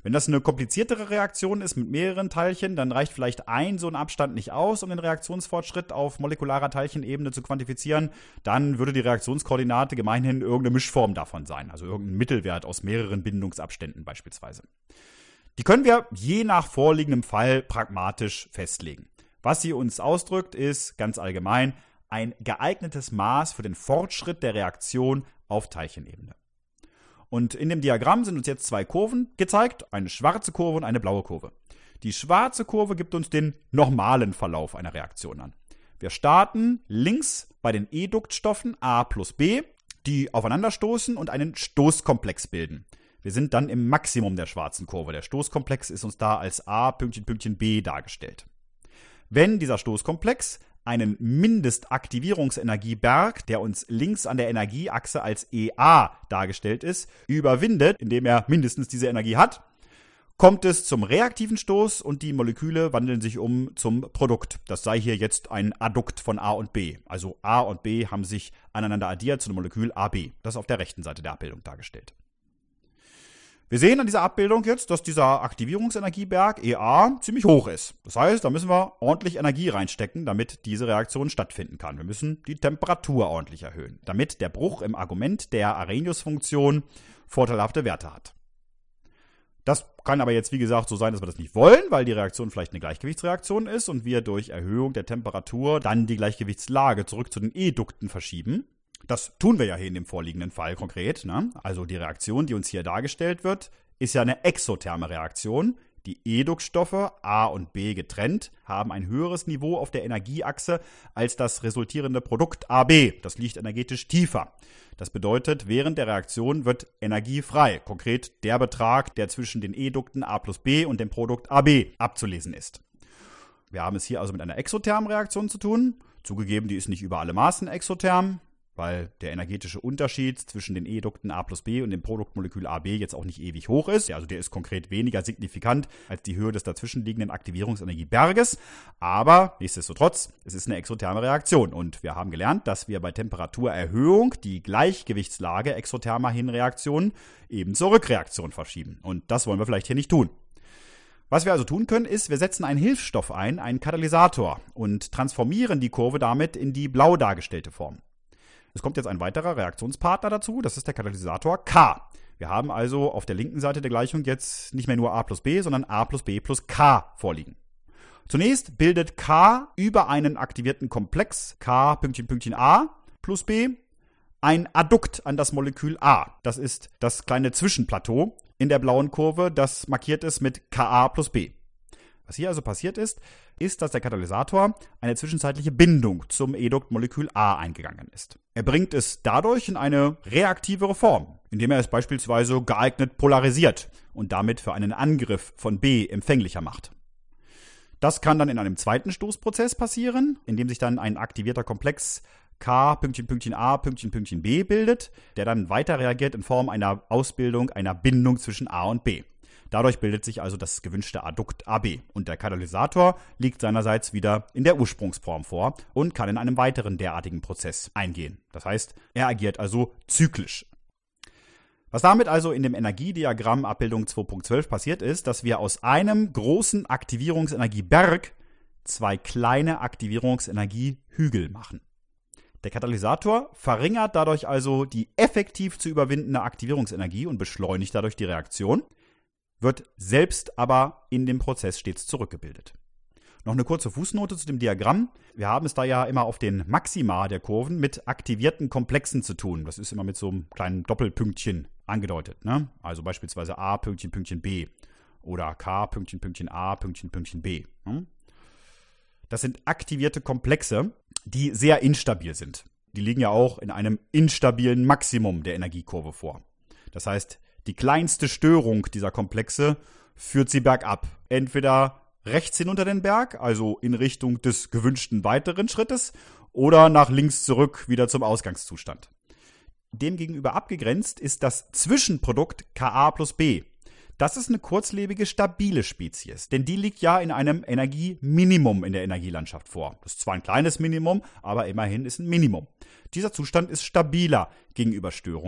Speaker 1: Wenn das eine kompliziertere Reaktion ist mit mehreren Teilchen, dann reicht vielleicht ein so ein Abstand nicht aus, um den Reaktionsfortschritt auf molekularer Teilchenebene zu quantifizieren. Dann würde die Reaktionskoordinate gemeinhin irgendeine Mischform davon sein, also irgendein Mittelwert aus mehreren Bindungsabständen beispielsweise. Die können wir je nach vorliegendem Fall pragmatisch festlegen. Was sie uns ausdrückt, ist ganz allgemein ein geeignetes Maß für den Fortschritt der Reaktion auf Teilchenebene. Und in dem Diagramm sind uns jetzt zwei Kurven gezeigt, eine schwarze Kurve und eine blaue Kurve. Die schwarze Kurve gibt uns den normalen Verlauf einer Reaktion an. Wir starten links bei den E-Duktstoffen A plus B, die aufeinanderstoßen und einen Stoßkomplex bilden. Wir sind dann im Maximum der schwarzen Kurve. Der Stoßkomplex ist uns da als A Pünktchen Pünktchen B dargestellt. Wenn dieser Stoßkomplex einen Mindestaktivierungsenergieberg, der uns links an der Energieachse als E A dargestellt ist, überwindet, indem er mindestens diese Energie hat, kommt es zum reaktiven Stoß und die Moleküle wandeln sich um zum Produkt. Das sei hier jetzt ein Addukt von A und B. Also A und B haben sich aneinander addiert zu dem Molekül A B. Das ist auf der rechten Seite der Abbildung dargestellt. Wir sehen an dieser Abbildung jetzt, dass dieser Aktivierungsenergieberg E A ziemlich hoch ist. Das heißt, da müssen wir ordentlich Energie reinstecken, damit diese Reaktion stattfinden kann. Wir müssen die Temperatur ordentlich erhöhen, damit der Bruch im Argument der Arrhenius-Funktion vorteilhafte Werte hat. Das kann aber jetzt, wie gesagt, so sein, dass wir das nicht wollen, weil die Reaktion vielleicht eine Gleichgewichtsreaktion ist und wir durch Erhöhung der Temperatur dann die Gleichgewichtslage zurück zu den E-Dukten verschieben. Das tun wir ja hier in dem vorliegenden Fall konkret, ne? Also die Reaktion, die uns hier dargestellt wird, ist ja eine exotherme Reaktion. Die E-Duktstoffe A und B getrennt haben ein höheres Niveau auf der Energieachse als das resultierende Produkt A B. Das liegt energetisch tiefer. Das bedeutet, während der Reaktion wird Energie frei. Konkret der Betrag, der zwischen den E-Dukten A plus B und dem Produkt A B abzulesen ist. Wir haben es hier also mit einer exothermen Reaktion zu tun. Zugegeben, die ist nicht über alle Maßen exotherm, weil der energetische Unterschied zwischen den E-Dukten A plus B und dem Produktmolekül A B jetzt auch nicht ewig hoch ist. Also der ist konkret weniger signifikant als die Höhe des dazwischenliegenden Aktivierungsenergieberges. Aber nichtsdestotrotz, es ist eine exotherme Reaktion. Und wir haben gelernt, dass wir bei Temperaturerhöhung die Gleichgewichtslage exothermer Hinreaktionen eben zur Rückreaktion verschieben. Und das wollen wir vielleicht hier nicht tun. Was wir also tun können, ist, wir setzen einen Hilfsstoff ein, einen Katalysator, und transformieren die Kurve damit in die blau dargestellte Form. Es kommt jetzt ein weiterer Reaktionspartner dazu, das ist der Katalysator K. Wir haben also auf der linken Seite der Gleichung jetzt nicht mehr nur A plus B, sondern A plus B plus K vorliegen. Zunächst bildet K über einen aktivierten Komplex K Pünktchen Pünktchen A plus B ein Addukt an das Molekül A. Das ist das kleine Zwischenplateau in der blauen Kurve, das markiert ist mit Ka plus B. Was hier also passiert ist, ist, dass der Katalysator eine zwischenzeitliche Bindung zum E-Dukt-Molekül A eingegangen ist. Er bringt es dadurch in eine reaktivere Form, indem er es beispielsweise geeignet polarisiert und damit für einen Angriff von B empfänglicher macht. Das kann dann in einem zweiten Stoßprozess passieren, in dem sich dann ein aktivierter Komplex K Pünktchen Pünktchen A Pünktchen Pünktchen B bildet, der dann weiter reagiert in Form einer Ausbildung einer Bindung zwischen A und B. Dadurch bildet sich also das gewünschte Addukt A B und der Katalysator liegt seinerseits wieder in der Ursprungsform vor und kann in einem weiteren derartigen Prozess eingehen. Das heißt, er agiert also zyklisch. Was damit also in dem Energiediagramm Abbildung zwei Punkt zwölf passiert ist, dass wir aus einem großen Aktivierungsenergieberg zwei kleine Aktivierungsenergiehügel machen. Der Katalysator verringert dadurch also die effektiv zu überwindende Aktivierungsenergie und beschleunigt dadurch die Reaktion, wird selbst aber in dem Prozess stets zurückgebildet. Noch eine kurze Fußnote zu dem Diagramm. Wir haben es da ja immer auf den Maxima der Kurven mit aktivierten Komplexen zu tun. Das ist immer mit so einem kleinen Doppelpünktchen angedeutet, ne? Also beispielsweise A Pünktchen Pünktchen B oder K Pünktchen Pünktchen A Pünktchen Pünktchen B. Das sind aktivierte Komplexe, die sehr instabil sind. Die liegen ja auch in einem instabilen Maximum der Energiekurve vor. Das heißt, die kleinste Störung dieser Komplexe führt sie bergab. Entweder rechts hinunter den Berg, also in Richtung des gewünschten weiteren Schrittes, oder nach links zurück wieder zum Ausgangszustand. Demgegenüber abgegrenzt ist das Zwischenprodukt Ka plus B. Das ist eine kurzlebige, stabile Spezies, denn die liegt ja in einem Energieminimum in der Energielandschaft vor. Das ist zwar ein kleines Minimum, aber immerhin ist ein Minimum. Dieser Zustand ist stabiler gegenüber Störungen.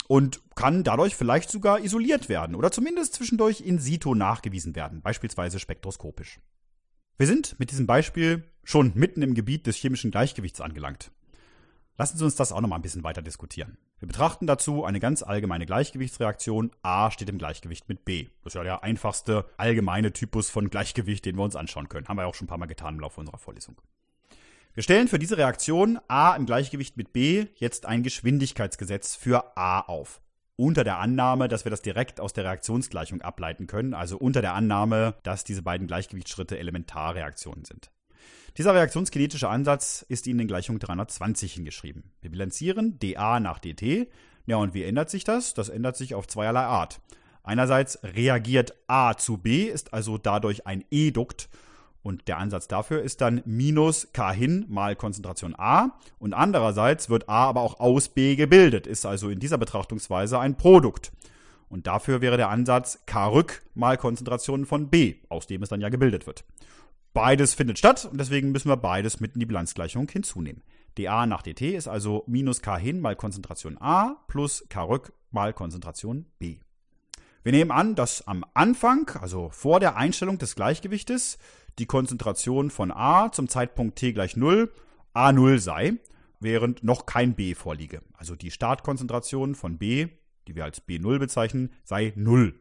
Speaker 1: und kann dadurch vielleicht sogar isoliert werden oder zumindest zwischendurch in situ nachgewiesen werden, beispielsweise spektroskopisch. Wir sind mit diesem Beispiel schon mitten im Gebiet des chemischen Gleichgewichts angelangt. Lassen Sie uns das auch noch mal ein bisschen weiter diskutieren. Wir betrachten dazu eine ganz allgemeine Gleichgewichtsreaktion. A steht im Gleichgewicht mit B. Das ist ja der einfachste allgemeine Typus von Gleichgewicht, den wir uns anschauen können. Haben wir ja auch schon ein paar Mal getan im Laufe unserer Vorlesung. Wir stellen für diese Reaktion A im Gleichgewicht mit B jetzt ein Geschwindigkeitsgesetz für A auf. Unter der Annahme, dass wir das direkt aus der Reaktionsgleichung ableiten können, also unter der Annahme, dass diese beiden Gleichgewichtsschritte Elementarreaktionen sind. Dieser reaktionskinetische Ansatz ist Ihnen in Gleichung dreihundertzwanzig hingeschrieben. Wir bilanzieren dA nach dt. Ja, und wie ändert sich das? Das ändert sich auf zweierlei Art. Einerseits reagiert A zu B, ist also dadurch ein Edukt. Und der Ansatz dafür ist dann minus K hin mal Konzentration A. Und andererseits wird A aber auch aus B gebildet, ist also in dieser Betrachtungsweise ein Produkt. Und dafür wäre der Ansatz K rück mal Konzentration von B, aus dem es dann ja gebildet wird. Beides findet statt und deswegen müssen wir beides mit in die Bilanzgleichung hinzunehmen. dA nach dt ist also minus K hin mal Konzentration A plus K rück mal Konzentration B. Wir nehmen an, dass am Anfang, also vor der Einstellung des Gleichgewichtes, die Konzentration von A zum Zeitpunkt t gleich null A null sei, während noch kein B vorliege. Also die Startkonzentration von B, die wir als B null bezeichnen, sei null.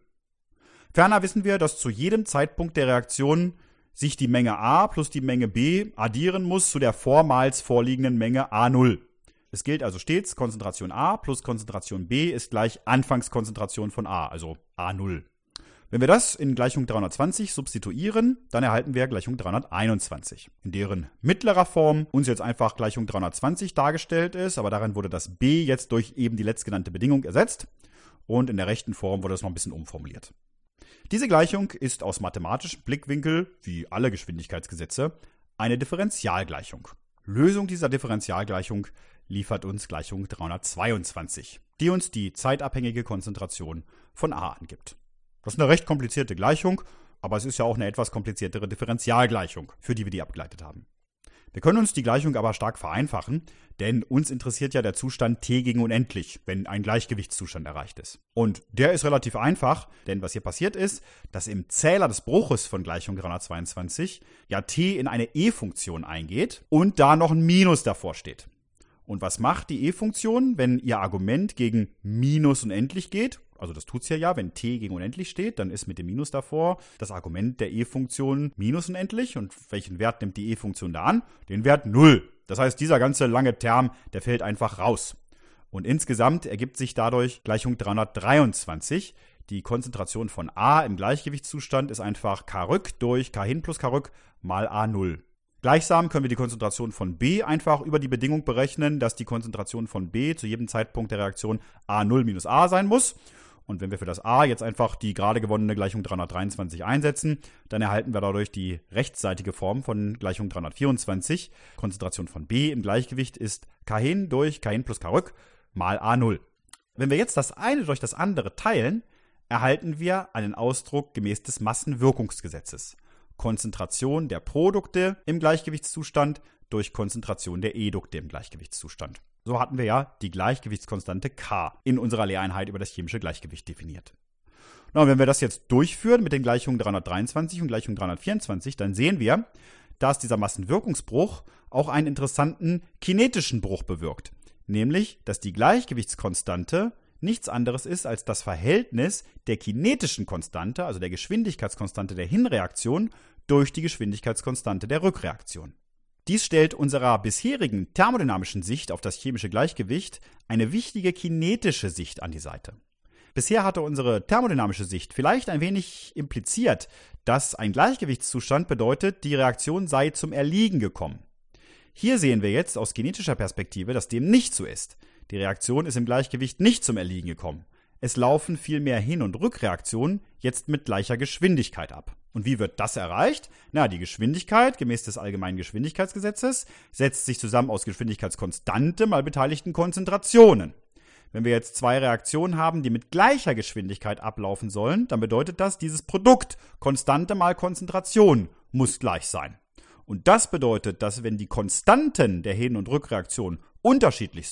Speaker 1: Ferner wissen wir, dass zu jedem Zeitpunkt der Reaktion sich die Menge A plus die Menge B addieren muss zu der vormals vorliegenden Menge A null. Es gilt also stets, Konzentration A plus Konzentration B ist gleich Anfangskonzentration von A, also A null. Wenn wir das in Gleichung dreihundertzwanzig substituieren, dann erhalten wir Gleichung dreihunderteinundzwanzig, in deren mittlerer Form uns jetzt einfach Gleichung dreihundertzwanzig dargestellt ist, aber darin wurde das B jetzt durch eben die letztgenannte Bedingung ersetzt und in der rechten Form wurde es noch ein bisschen umformuliert. Diese Gleichung ist aus mathematischem Blickwinkel, wie alle Geschwindigkeitsgesetze, eine Differentialgleichung. Lösung dieser Differentialgleichung liefert uns Gleichung dreihundertzweiundzwanzig, die uns die zeitabhängige Konzentration von A angibt. Das ist eine recht komplizierte Gleichung, aber es ist ja auch eine etwas kompliziertere Differentialgleichung, für die wir die abgeleitet haben. Wir können uns die Gleichung aber stark vereinfachen, denn uns interessiert ja der Zustand t gegen unendlich, wenn ein Gleichgewichtszustand erreicht ist. Und der ist relativ einfach, denn was hier passiert ist, dass im Zähler des Bruches von Gleichung dreihundertzweiundzwanzig ja t in eine e-Funktion eingeht und da noch ein Minus davor steht. Und was macht die e-Funktion, wenn ihr Argument gegen minus unendlich geht? Also das tut's ja ja, wenn t gegen unendlich steht, dann ist mit dem Minus davor das Argument der e-Funktion minus unendlich. Und welchen Wert nimmt die e-Funktion da an? Den Wert null. Das heißt, dieser ganze lange Term, der fällt einfach raus. Und insgesamt ergibt sich dadurch Gleichung dreihundertdreiundzwanzig. Die Konzentration von A im Gleichgewichtszustand ist einfach K rück durch K hin plus K rück mal A null. Gleichsam können wir die Konzentration von B einfach über die Bedingung berechnen, dass die Konzentration von B zu jedem Zeitpunkt der Reaktion A null minus A sein muss. Und wenn wir für das A jetzt einfach die gerade gewonnene Gleichung dreihundertdreiundzwanzig einsetzen, dann erhalten wir dadurch die rechtsseitige Form von Gleichung dreihundertvierundzwanzig. Konzentration von B im Gleichgewicht ist K hin durch K hin plus K rück mal A null. Wenn wir jetzt das eine durch das andere teilen, erhalten wir einen Ausdruck gemäß des Massenwirkungsgesetzes. Konzentration der Produkte im Gleichgewichtszustand durch Konzentration der Edukte im Gleichgewichtszustand. So hatten wir ja die Gleichgewichtskonstante K in unserer Lehreinheit über das chemische Gleichgewicht definiert. Na, und wenn wir das jetzt durchführen mit den Gleichungen dreihundertdreiundzwanzig und Gleichung dreihundertvierundzwanzig, dann sehen wir, dass dieser Massenwirkungsbruch auch einen interessanten kinetischen Bruch bewirkt. Nämlich, dass die Gleichgewichtskonstante nichts anderes ist als das Verhältnis der kinetischen Konstante, also der Geschwindigkeitskonstante der Hinreaktion, durch die Geschwindigkeitskonstante der Rückreaktion. Dies stellt unserer bisherigen thermodynamischen Sicht auf das chemische Gleichgewicht eine wichtige kinetische Sicht an die Seite. Bisher hatte unsere thermodynamische Sicht vielleicht ein wenig impliziert, dass ein Gleichgewichtszustand bedeutet, die Reaktion sei zum Erliegen gekommen. Hier sehen wir jetzt aus kinetischer Perspektive, dass dem nicht so ist. Die Reaktion ist im Gleichgewicht nicht zum Erliegen gekommen. Es laufen vielmehr Hin- und Rückreaktionen jetzt mit gleicher Geschwindigkeit ab. Und wie wird das erreicht? Na, die Geschwindigkeit gemäß des allgemeinen Geschwindigkeitsgesetzes setzt sich zusammen aus Geschwindigkeitskonstante mal beteiligten Konzentrationen. Wenn wir jetzt zwei Reaktionen haben, die mit gleicher Geschwindigkeit ablaufen sollen, dann bedeutet das, dieses Produkt Konstante mal Konzentration muss gleich sein. Und das bedeutet, dass wenn die Konstanten der Hin- und Rückreaktion unterschiedlich sind,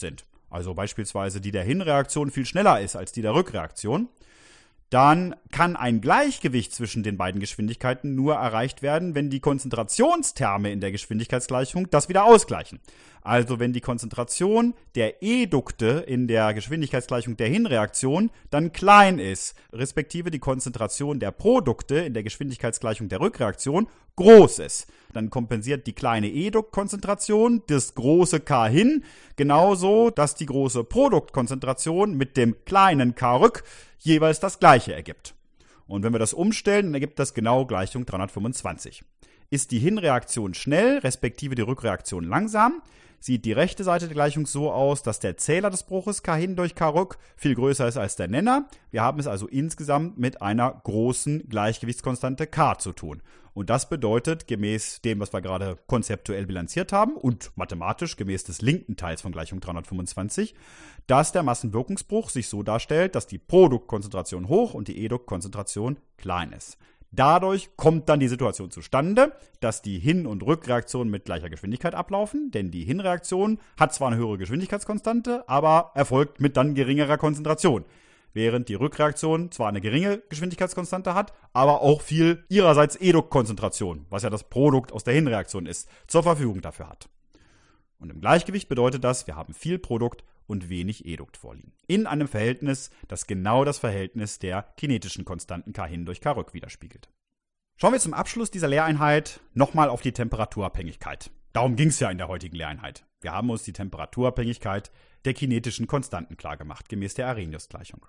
Speaker 1: also beispielsweise die der Hinreaktion viel schneller ist als die der Rückreaktion, dann kann ein Gleichgewicht zwischen den beiden Geschwindigkeiten nur erreicht werden, wenn die Konzentrationsterme in der Geschwindigkeitsgleichung das wieder ausgleichen. Also wenn die Konzentration der Edukte in der Geschwindigkeitsgleichung der Hinreaktion dann klein ist, respektive die Konzentration der Produkte in der Geschwindigkeitsgleichung der Rückreaktion groß ist. Dann kompensiert die kleine Eduktkonzentration das große K hin, genauso, dass die große Produktkonzentration mit dem kleinen K rück jeweils das Gleiche ergibt. Und wenn wir das umstellen, dann ergibt das genau Gleichung dreihundertfünfundzwanzig. Ist die Hinreaktion schnell, respektive die Rückreaktion langsam, sieht die rechte Seite der Gleichung so aus, dass der Zähler des Bruches K hin durch K rück viel größer ist als der Nenner. Wir haben es also insgesamt mit einer großen Gleichgewichtskonstante K zu tun. Und das bedeutet, gemäß dem, was wir gerade konzeptuell bilanziert haben und mathematisch gemäß des linken Teils von Gleichung dreihundertfünfundzwanzig, dass der Massenwirkungsbruch sich so darstellt, dass die Produktkonzentration hoch und die Eduktkonzentration klein ist. Dadurch kommt dann die Situation zustande, dass die Hin- und Rückreaktionen mit gleicher Geschwindigkeit ablaufen, denn die Hinreaktion hat zwar eine höhere Geschwindigkeitskonstante, aber erfolgt mit dann geringerer Konzentration. Während die Rückreaktion zwar eine geringe Geschwindigkeitskonstante hat, aber auch viel ihrerseits Eduktkonzentration, was ja das Produkt aus der Hinreaktion ist, zur Verfügung dafür hat. Und im Gleichgewicht bedeutet das, wir haben viel Produkt und wenig Edukt vorliegen. In einem Verhältnis, das genau das Verhältnis der kinetischen Konstanten K hin durch K rück widerspiegelt. Schauen wir zum Abschluss dieser Lehreinheit nochmal auf die Temperaturabhängigkeit. Darum ging es ja in der heutigen Lehreinheit. Wir haben uns die Temperaturabhängigkeit der kinetischen Konstanten klargemacht, gemäß der Arrhenius-Gleichung.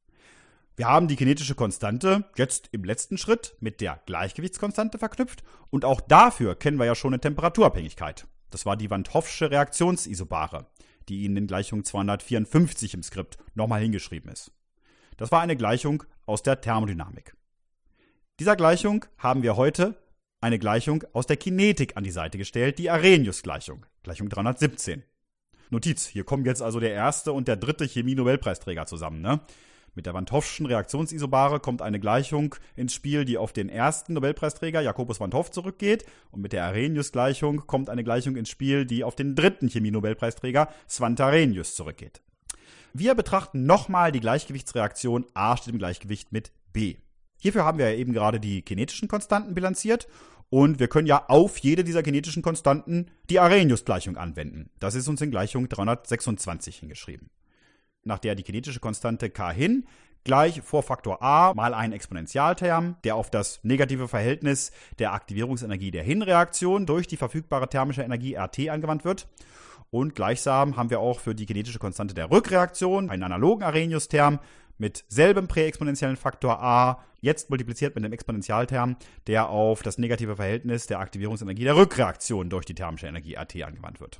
Speaker 1: Wir haben die kinetische Konstante jetzt im letzten Schritt mit der Gleichgewichtskonstante verknüpft und auch dafür kennen wir ja schon eine Temperaturabhängigkeit. Das war die Van 't Hoffsche Reaktionsisobare, die Ihnen in Gleichung zweihundertvierundfünfzig im Skript nochmal hingeschrieben ist. Das war eine Gleichung aus der Thermodynamik. Dieser Gleichung haben wir heute eine Gleichung aus der Kinetik an die Seite gestellt, die Arrhenius-Gleichung, Gleichung dreihundertsiebzehn. Notiz, hier kommen jetzt also der erste und der dritte Chemie-Nobelpreisträger zusammen, ne? Mit der Van 't Hoffschen Reaktionsisobare kommt eine Gleichung ins Spiel, die auf den ersten Nobelpreisträger Jacobus van 't Hoff zurückgeht. Und mit der Arrhenius-Gleichung kommt eine Gleichung ins Spiel, die auf den dritten Chemie-Nobelpreisträger Svante Arrhenius zurückgeht. Wir betrachten nochmal die Gleichgewichtsreaktion A steht im Gleichgewicht mit B. Hierfür haben wir ja eben gerade die kinetischen Konstanten bilanziert. Und wir können ja auf jede dieser kinetischen Konstanten die Arrhenius-Gleichung anwenden. Das ist uns in Gleichung dreihundertsechsundzwanzig hingeschrieben, nach der die kinetische Konstante K hin gleich Vorfaktor A mal ein Exponentialterm, der auf das negative Verhältnis der Aktivierungsenergie der Hinreaktion durch die verfügbare thermische Energie R T angewandt wird. Und gleichsam haben wir auch für die kinetische Konstante der Rückreaktion einen analogen Arrhenius-Term mit selbem präexponentiellen Faktor A, jetzt multipliziert mit dem Exponentialterm, der auf das negative Verhältnis der Aktivierungsenergie der Rückreaktion durch die thermische Energie R T angewandt wird.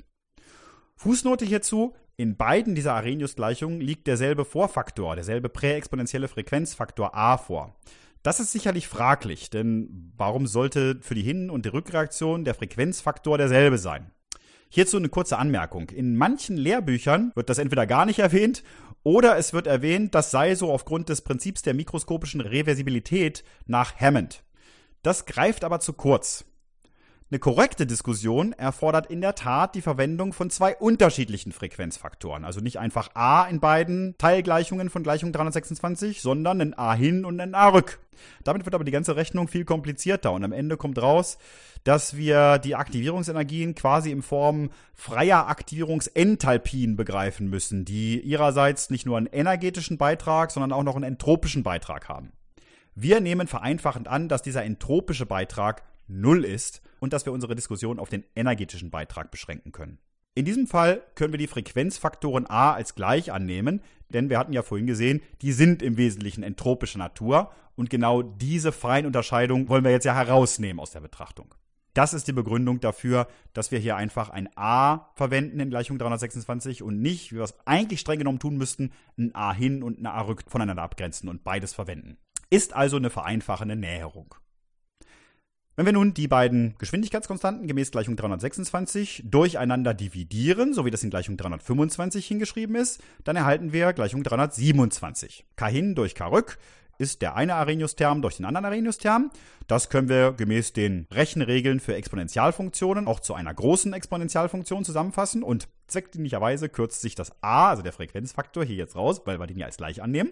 Speaker 1: Fußnote hierzu: In beiden dieser Arrhenius-Gleichungen liegt derselbe Vorfaktor, derselbe präexponentielle Frequenzfaktor A vor. Das ist sicherlich fraglich, denn warum sollte für die Hin- und die Rückreaktion der Frequenzfaktor derselbe sein? Hierzu eine kurze Anmerkung. In manchen Lehrbüchern wird das entweder gar nicht erwähnt oder es wird erwähnt, das sei so aufgrund des Prinzips der mikroskopischen Reversibilität nach Hammond. Das greift aber zu kurz. Eine korrekte Diskussion erfordert in der Tat die Verwendung von zwei unterschiedlichen Frequenzfaktoren. Also nicht einfach A in beiden Teilgleichungen von Gleichung dreihundertsechsundzwanzig, sondern ein A hin und ein A rück. Damit wird aber die ganze Rechnung viel komplizierter und am Ende kommt raus, dass wir die Aktivierungsenergien quasi in Form freier Aktivierungsenthalpien begreifen müssen, die ihrerseits nicht nur einen energetischen Beitrag, sondern auch noch einen entropischen Beitrag haben. Wir nehmen vereinfachend an, dass dieser entropische Beitrag null ist und dass wir unsere Diskussion auf den energetischen Beitrag beschränken können. In diesem Fall können wir die Frequenzfaktoren A als gleich annehmen, denn wir hatten ja vorhin gesehen, die sind im Wesentlichen entropischer Natur und genau diese Feinunterscheidung wollen wir jetzt ja herausnehmen aus der Betrachtung. Das ist die Begründung dafür, dass wir hier einfach ein A verwenden in Gleichung dreihundertsechsundzwanzig und nicht, wie wir es eigentlich streng genommen tun müssten, ein A hin und ein A rück voneinander abgrenzen und beides verwenden. Ist also eine vereinfachende Näherung. Wenn wir nun die beiden Geschwindigkeitskonstanten gemäß Gleichung dreihundertsechsundzwanzig durcheinander dividieren, so wie das in Gleichung dreihundertfünfundzwanzig hingeschrieben ist, dann erhalten wir Gleichung dreihundertsiebenundzwanzig. K hin durch K rück ist der eine Arrhenius-Term durch den anderen Arrhenius-Term. Das können wir gemäß den Rechenregeln für Exponentialfunktionen auch zu einer großen Exponentialfunktion zusammenfassen. Und Zweckdienlicherweise kürzt sich das a, also der Frequenzfaktor, hier jetzt raus, weil wir den ja als gleich annehmen.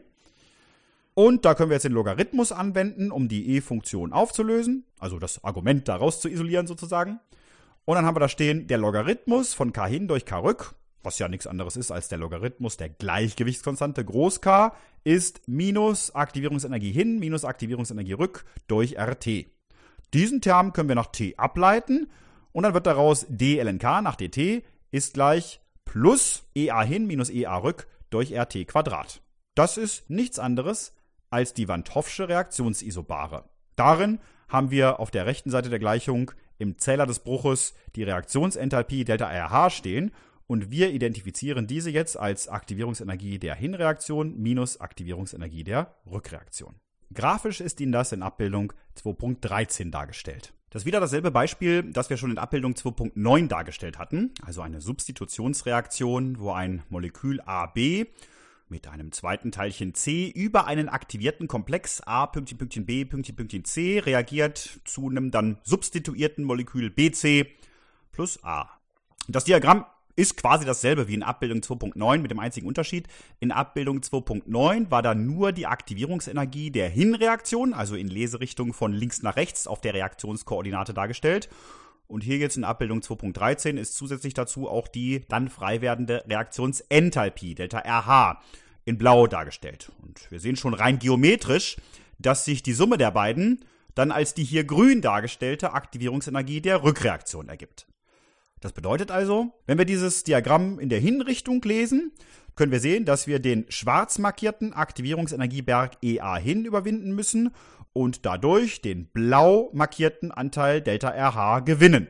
Speaker 1: Und da können wir jetzt den Logarithmus anwenden, um die e-Funktion aufzulösen, also das Argument daraus zu isolieren sozusagen. Und dann haben wir da stehen, der Logarithmus von k hin durch k rück, was ja nichts anderes ist als der Logarithmus der Gleichgewichtskonstante groß K, ist minus Aktivierungsenergie hin minus Aktivierungsenergie rück durch R T. Diesen Term können wir nach T ableiten und dann wird daraus d ln k nach dt ist gleich plus E A hin minus E A rück durch R T Quadrat. Das ist nichts anderes als die Van 't Hoffsche Reaktionsisobare. Darin haben wir auf der rechten Seite der Gleichung im Zähler des Bruches die Reaktionsenthalpie ΔRH stehen und wir identifizieren diese jetzt als Aktivierungsenergie der Hinreaktion minus Aktivierungsenergie der Rückreaktion. Grafisch ist Ihnen das in Abbildung zwei Punkt dreizehn dargestellt. Das ist wieder dasselbe Beispiel, das wir schon in Abbildung zwei Punkt neun dargestellt hatten, also eine Substitutionsreaktion, wo ein Molekül A B mit einem zweiten Teilchen C über einen aktivierten Komplex A, Pünktchen, Pünktchen B, Pünktchen, Pünktchen C reagiert zu einem dann substituierten Molekül B C plus A. Das Diagramm ist quasi dasselbe wie in Abbildung zwei Punkt neun mit dem einzigen Unterschied. In Abbildung zwei Punkt neun war da nur die Aktivierungsenergie der Hinreaktion, also in Leserichtung von links nach rechts auf der Reaktionskoordinate dargestellt. Und hier jetzt in Abbildung zwei Punkt dreizehn ist zusätzlich dazu auch die dann frei werdende Reaktionsenthalpie, ΔRH, in blau dargestellt. Und wir sehen schon rein geometrisch, dass sich die Summe der beiden dann als die hier grün dargestellte Aktivierungsenergie der Rückreaktion ergibt. Das bedeutet also, wenn wir dieses Diagramm in der Hinrichtung lesen, können wir sehen, dass wir den schwarz markierten Aktivierungsenergieberg E A hin überwinden müssen und dadurch den blau markierten Anteil ΔRH gewinnen.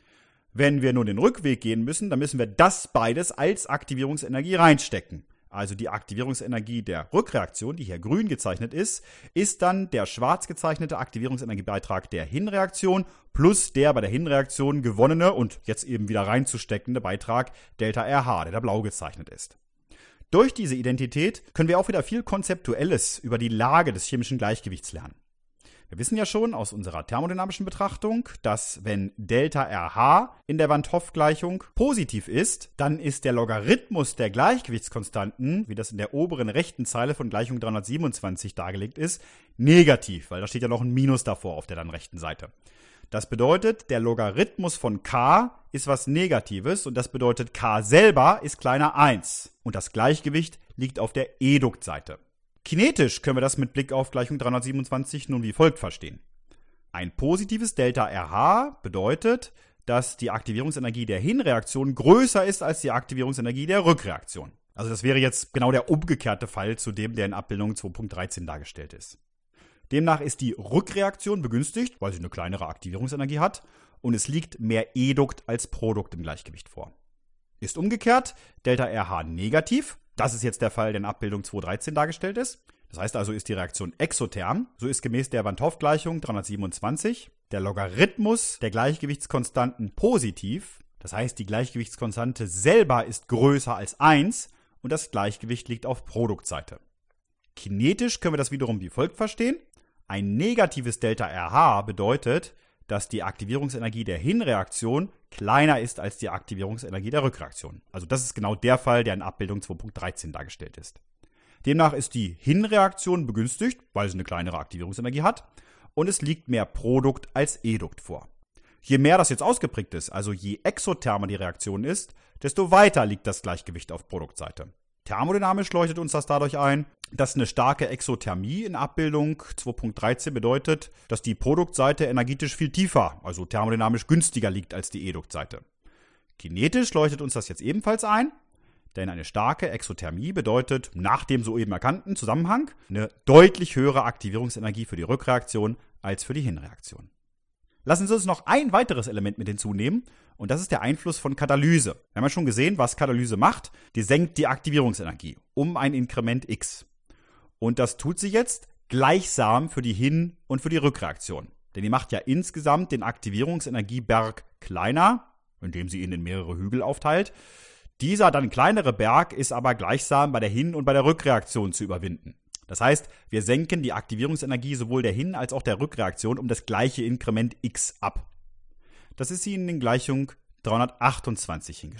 Speaker 1: Wenn wir nun den Rückweg gehen müssen, dann müssen wir das beides als Aktivierungsenergie reinstecken. Also die Aktivierungsenergie der Rückreaktion, die hier grün gezeichnet ist, ist dann der schwarz gezeichnete Aktivierungsenergiebeitrag der Hinreaktion plus der bei der Hinreaktion gewonnene und jetzt eben wieder reinzusteckende Beitrag ΔRH, der da blau gezeichnet ist. Durch diese Identität können wir auch wieder viel Konzeptuelles über die Lage des chemischen Gleichgewichts lernen. Wir wissen ja schon aus unserer thermodynamischen Betrachtung, dass wenn ΔRH in der Van 't Hoff-Gleichung positiv ist, dann ist der Logarithmus der Gleichgewichtskonstanten, wie das in der oberen rechten Zeile von Gleichung dreihundertsiebenundzwanzig dargelegt ist, negativ, weil da steht ja noch ein Minus davor auf der dann rechten Seite. Das bedeutet, der Logarithmus von k ist was Negatives und das bedeutet, k selber ist kleiner eins und das Gleichgewicht liegt auf der Eduktseite. Kinetisch können wir das mit Blick auf Gleichung dreihundertsiebenundzwanzig nun wie folgt verstehen. Ein positives ΔRH bedeutet, dass die Aktivierungsenergie der Hinreaktion größer ist als die Aktivierungsenergie der Rückreaktion. Also das wäre jetzt genau der umgekehrte Fall zu dem, der in Abbildung zwei Punkt dreizehn dargestellt ist. Demnach ist die Rückreaktion begünstigt, weil sie eine kleinere Aktivierungsenergie hat und es liegt mehr Edukt als Produkt im Gleichgewicht vor. Ist umgekehrt ΔRH negativ. Das ist jetzt der Fall, der in Abbildung zwei Punkt dreizehn dargestellt ist. Das heißt also, ist die Reaktion exotherm. So ist gemäß der Van 't Hoff-Gleichung dreihundertsiebenundzwanzig der Logarithmus der Gleichgewichtskonstanten positiv. Das heißt, die Gleichgewichtskonstante selber ist größer als eins und das Gleichgewicht liegt auf Produktseite. Kinetisch können wir das wiederum wie folgt verstehen. Ein negatives ΔRH bedeutet, dass die Aktivierungsenergie der Hinreaktion kleiner ist als die Aktivierungsenergie der Rückreaktion. Also das ist genau der Fall, der in Abbildung zwei Punkt dreizehn dargestellt ist. Demnach ist die Hinreaktion begünstigt, weil sie eine kleinere Aktivierungsenergie hat und es liegt mehr Produkt als Edukt vor. Je mehr das jetzt ausgeprägt ist, also je exothermer die Reaktion ist, desto weiter liegt das Gleichgewicht auf Produktseite. Thermodynamisch leuchtet uns das dadurch ein, dass eine starke Exothermie in Abbildung zwei Punkt dreizehn bedeutet, dass die Produktseite energetisch viel tiefer, also thermodynamisch günstiger liegt als die Eduktseite. Kinetisch leuchtet uns das jetzt ebenfalls ein, denn eine starke Exothermie bedeutet, nach dem soeben erkannten Zusammenhang, eine deutlich höhere Aktivierungsenergie für die Rückreaktion als für die Hinreaktion. Lassen Sie uns noch ein weiteres Element mit hinzunehmen, und das ist der Einfluss von Katalyse. Wir haben ja schon gesehen, was Katalyse macht. Die senkt die Aktivierungsenergie um ein Inkrement x. Und das tut sie jetzt gleichsam für die Hin- und für die Rückreaktion. Denn die macht ja insgesamt den Aktivierungsenergieberg kleiner, indem sie ihn in mehrere Hügel aufteilt. Dieser dann kleinere Berg ist aber gleichsam bei der Hin- und bei der Rückreaktion zu überwinden. Das heißt, wir senken die Aktivierungsenergie sowohl der Hin- als auch der Rückreaktion um das gleiche Inkrement x ab. Das ist Ihnen in Gleichung dreihundertachtundzwanzig hingeschrieben.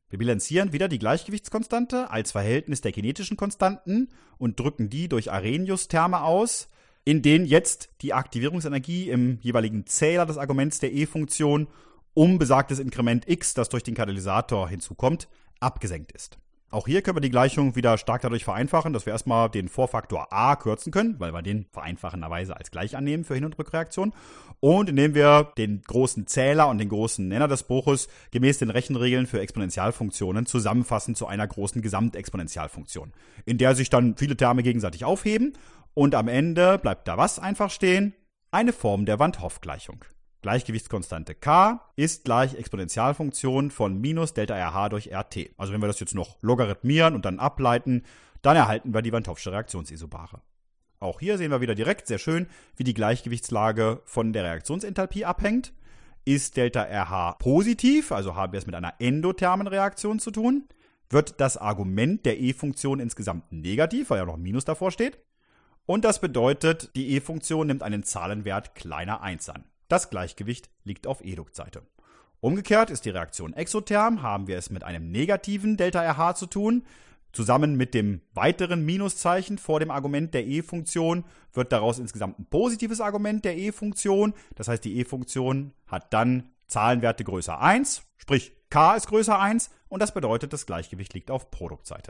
Speaker 1: Wir bilanzieren wieder die Gleichgewichtskonstante als Verhältnis der kinetischen Konstanten und drücken die durch Arrhenius-Terme aus, in denen jetzt die Aktivierungsenergie im jeweiligen Zähler des Arguments der E-Funktion um besagtes Inkrement x, das durch den Katalysator hinzukommt, abgesenkt ist. Auch hier können wir die Gleichung wieder stark dadurch vereinfachen, dass wir erstmal den Vorfaktor a kürzen können, weil wir den vereinfachenderweise als gleich annehmen für Hin- und Rückreaktion. Und indem wir den großen Zähler und den großen Nenner des Bruches gemäß den Rechenregeln für Exponentialfunktionen zusammenfassen zu einer großen Gesamtexponentialfunktion, in der sich dann viele Terme gegenseitig aufheben. Und am Ende bleibt da was einfach stehen? Eine Form der Van 't Hoff-Gleichung. Gleichgewichtskonstante k ist gleich Exponentialfunktion von minus Delta R H durch R T. Also wenn wir das jetzt noch logarithmieren und dann ableiten, dann erhalten wir die Van 't Hoffsche Reaktionsisobare. Auch hier sehen wir wieder direkt sehr schön, wie die Gleichgewichtslage von der Reaktionsenthalpie abhängt. Ist Delta R H positiv, also haben wir es mit einer endothermen Reaktion zu tun, wird das Argument der E-Funktion insgesamt negativ, weil ja noch ein Minus davor steht. Und das bedeutet, die E-Funktion nimmt einen Zahlenwert kleiner eins an. Das Gleichgewicht liegt auf Eduktseite. Umgekehrt ist die Reaktion exotherm, haben wir es mit einem negativen Delta R H zu tun. Zusammen mit dem weiteren Minuszeichen vor dem Argument der E-Funktion wird daraus insgesamt ein positives Argument der E-Funktion. Das heißt, die E-Funktion hat dann Zahlenwerte größer eins, sprich k ist größer eins und das bedeutet, das Gleichgewicht liegt auf Produktseite.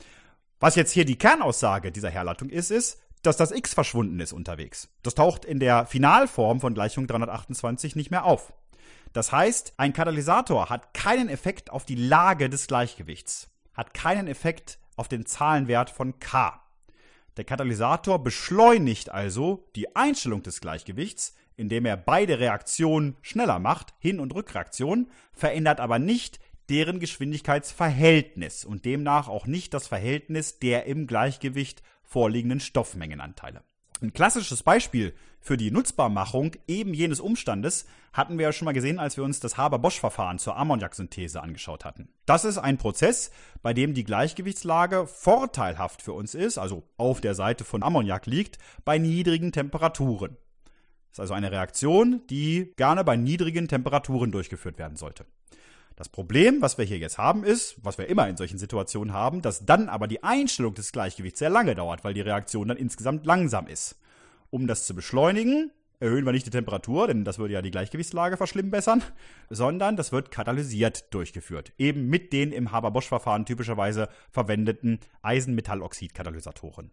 Speaker 1: Was jetzt hier die Kernaussage dieser Herleitung ist, ist, dass das x verschwunden ist unterwegs. Das taucht in der Finalform von Gleichung dreihundertachtundzwanzig nicht mehr auf. Das heißt, ein Katalysator hat keinen Effekt auf die Lage des Gleichgewichts, hat keinen Effekt auf den Zahlenwert von k. Der Katalysator beschleunigt also die Einstellung des Gleichgewichts, indem er beide Reaktionen schneller macht, Hin- und Rückreaktionen, verändert aber nicht deren Geschwindigkeitsverhältnis und demnach auch nicht das Verhältnis der im Gleichgewicht vorliegenden Stoffmengenanteile. Ein klassisches Beispiel für die Nutzbarmachung eben jenes Umstandes hatten wir ja schon mal gesehen, als wir uns das Haber-Bosch-Verfahren zur Ammoniaksynthese angeschaut hatten. Das ist ein Prozess, bei dem die Gleichgewichtslage vorteilhaft für uns ist, also auf der Seite von Ammoniak liegt, bei niedrigen Temperaturen. Das ist also eine Reaktion, die gerne bei niedrigen Temperaturen durchgeführt werden sollte. Das Problem, was wir hier jetzt haben, ist, was wir immer in solchen Situationen haben, dass dann aber die Einstellung des Gleichgewichts sehr lange dauert, weil die Reaktion dann insgesamt langsam ist. Um das zu beschleunigen, erhöhen wir nicht die Temperatur, denn das würde ja die Gleichgewichtslage verschlimmbessern, sondern das wird katalysiert durchgeführt. Eben mit den im Haber-Bosch-Verfahren typischerweise verwendeten Eisenmetalloxid-Katalysatoren.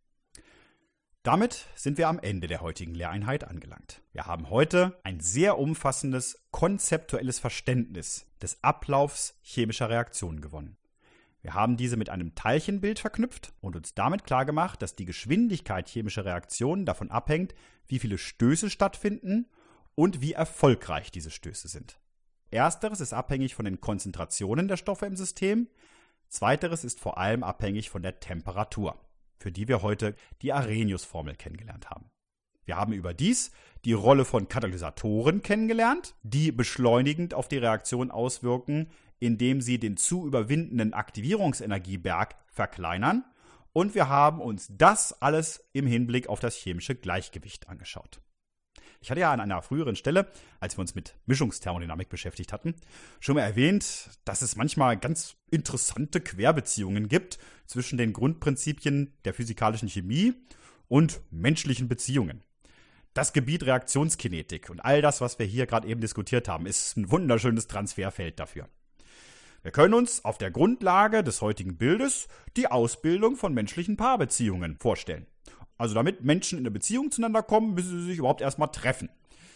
Speaker 1: Damit sind wir am Ende der heutigen Lehreinheit angelangt. Wir haben heute ein sehr umfassendes konzeptuelles Verständnis des Ablaufs chemischer Reaktionen gewonnen. Wir haben diese mit einem Teilchenbild verknüpft und uns damit klargemacht, dass die Geschwindigkeit chemischer Reaktionen davon abhängt, wie viele Stöße stattfinden und wie erfolgreich diese Stöße sind. Ersteres ist abhängig von den Konzentrationen der Stoffe im System. Zweiteres ist vor allem abhängig von der Temperatur, für die wir heute die Arrhenius-Formel kennengelernt haben. Wir haben überdies die Rolle von Katalysatoren kennengelernt, die beschleunigend auf die Reaktion auswirken, indem sie den zu überwindenden Aktivierungsenergieberg verkleinern. Und wir haben uns das alles im Hinblick auf das chemische Gleichgewicht angeschaut. Ich hatte ja an einer früheren Stelle, als wir uns mit Mischungsthermodynamik beschäftigt hatten, schon mal erwähnt, dass es manchmal ganz interessante Querbeziehungen gibt zwischen den Grundprinzipien der physikalischen Chemie und menschlichen Beziehungen. Das Gebiet Reaktionskinetik und all das, was wir hier gerade eben diskutiert haben, ist ein wunderschönes Transferfeld dafür. Wir können uns auf der Grundlage des heutigen Bildes die Ausbildung von menschlichen Paarbeziehungen vorstellen. Also damit Menschen in eine Beziehung zueinander kommen, müssen sie sich überhaupt erstmal treffen.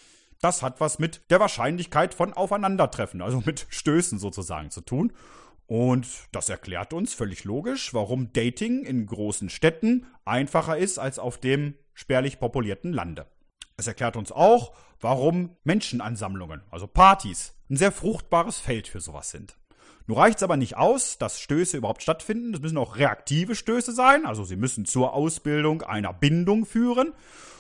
Speaker 1: Das hat was mit der Wahrscheinlichkeit von Aufeinandertreffen, also mit Stößen sozusagen zu tun. Und das erklärt uns völlig logisch, warum Dating in großen Städten einfacher ist als auf dem spärlich populierten Lande. Es erklärt uns auch, warum Menschenansammlungen, also Partys, ein sehr fruchtbares Feld für sowas sind. Nur reicht es aber nicht aus, dass Stöße überhaupt stattfinden. Es müssen auch reaktive Stöße sein, also sie müssen zur Ausbildung einer Bindung führen.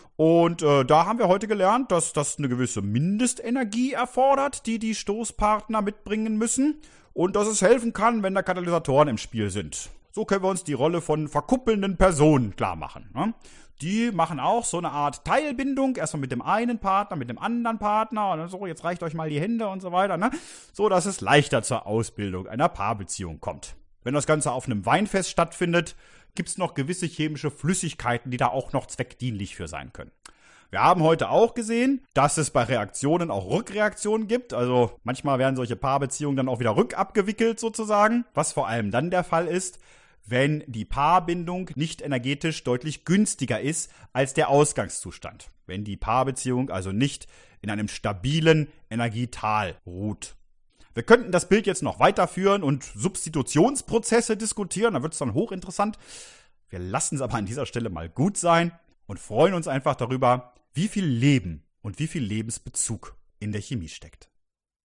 Speaker 1: Und äh, da haben wir heute gelernt, dass das eine gewisse Mindestenergie erfordert, die die Stoßpartner mitbringen müssen. Und dass es helfen kann, wenn da Katalysatoren im Spiel sind. So können wir uns die Rolle von verkuppelnden Personen klar machen. Ne? die machen auch so eine Art Teilbindung, erstmal mit dem einen Partner, mit dem anderen Partner und dann so, jetzt reicht euch mal die Hände und so weiter, ne? So, dass es leichter zur Ausbildung einer Paarbeziehung kommt. Wenn das Ganze auf einem Weinfest stattfindet, gibt es noch gewisse chemische Flüssigkeiten, die da auch noch zweckdienlich für sein können. Wir haben heute auch gesehen, dass es bei Reaktionen auch Rückreaktionen gibt. Also manchmal werden solche Paarbeziehungen dann auch wieder rückabgewickelt sozusagen, was vor allem dann der Fall ist, wenn die Paarbindung nicht energetisch deutlich günstiger ist als der Ausgangszustand. Wenn die Paarbeziehung also nicht in einem stabilen Energietal ruht. Wir könnten das Bild jetzt noch weiterführen und Substitutionsprozesse diskutieren, da wird es dann hochinteressant. Wir lassen es aber an dieser Stelle mal gut sein und freuen uns einfach darüber, wie viel Leben und wie viel Lebensbezug in der Chemie steckt.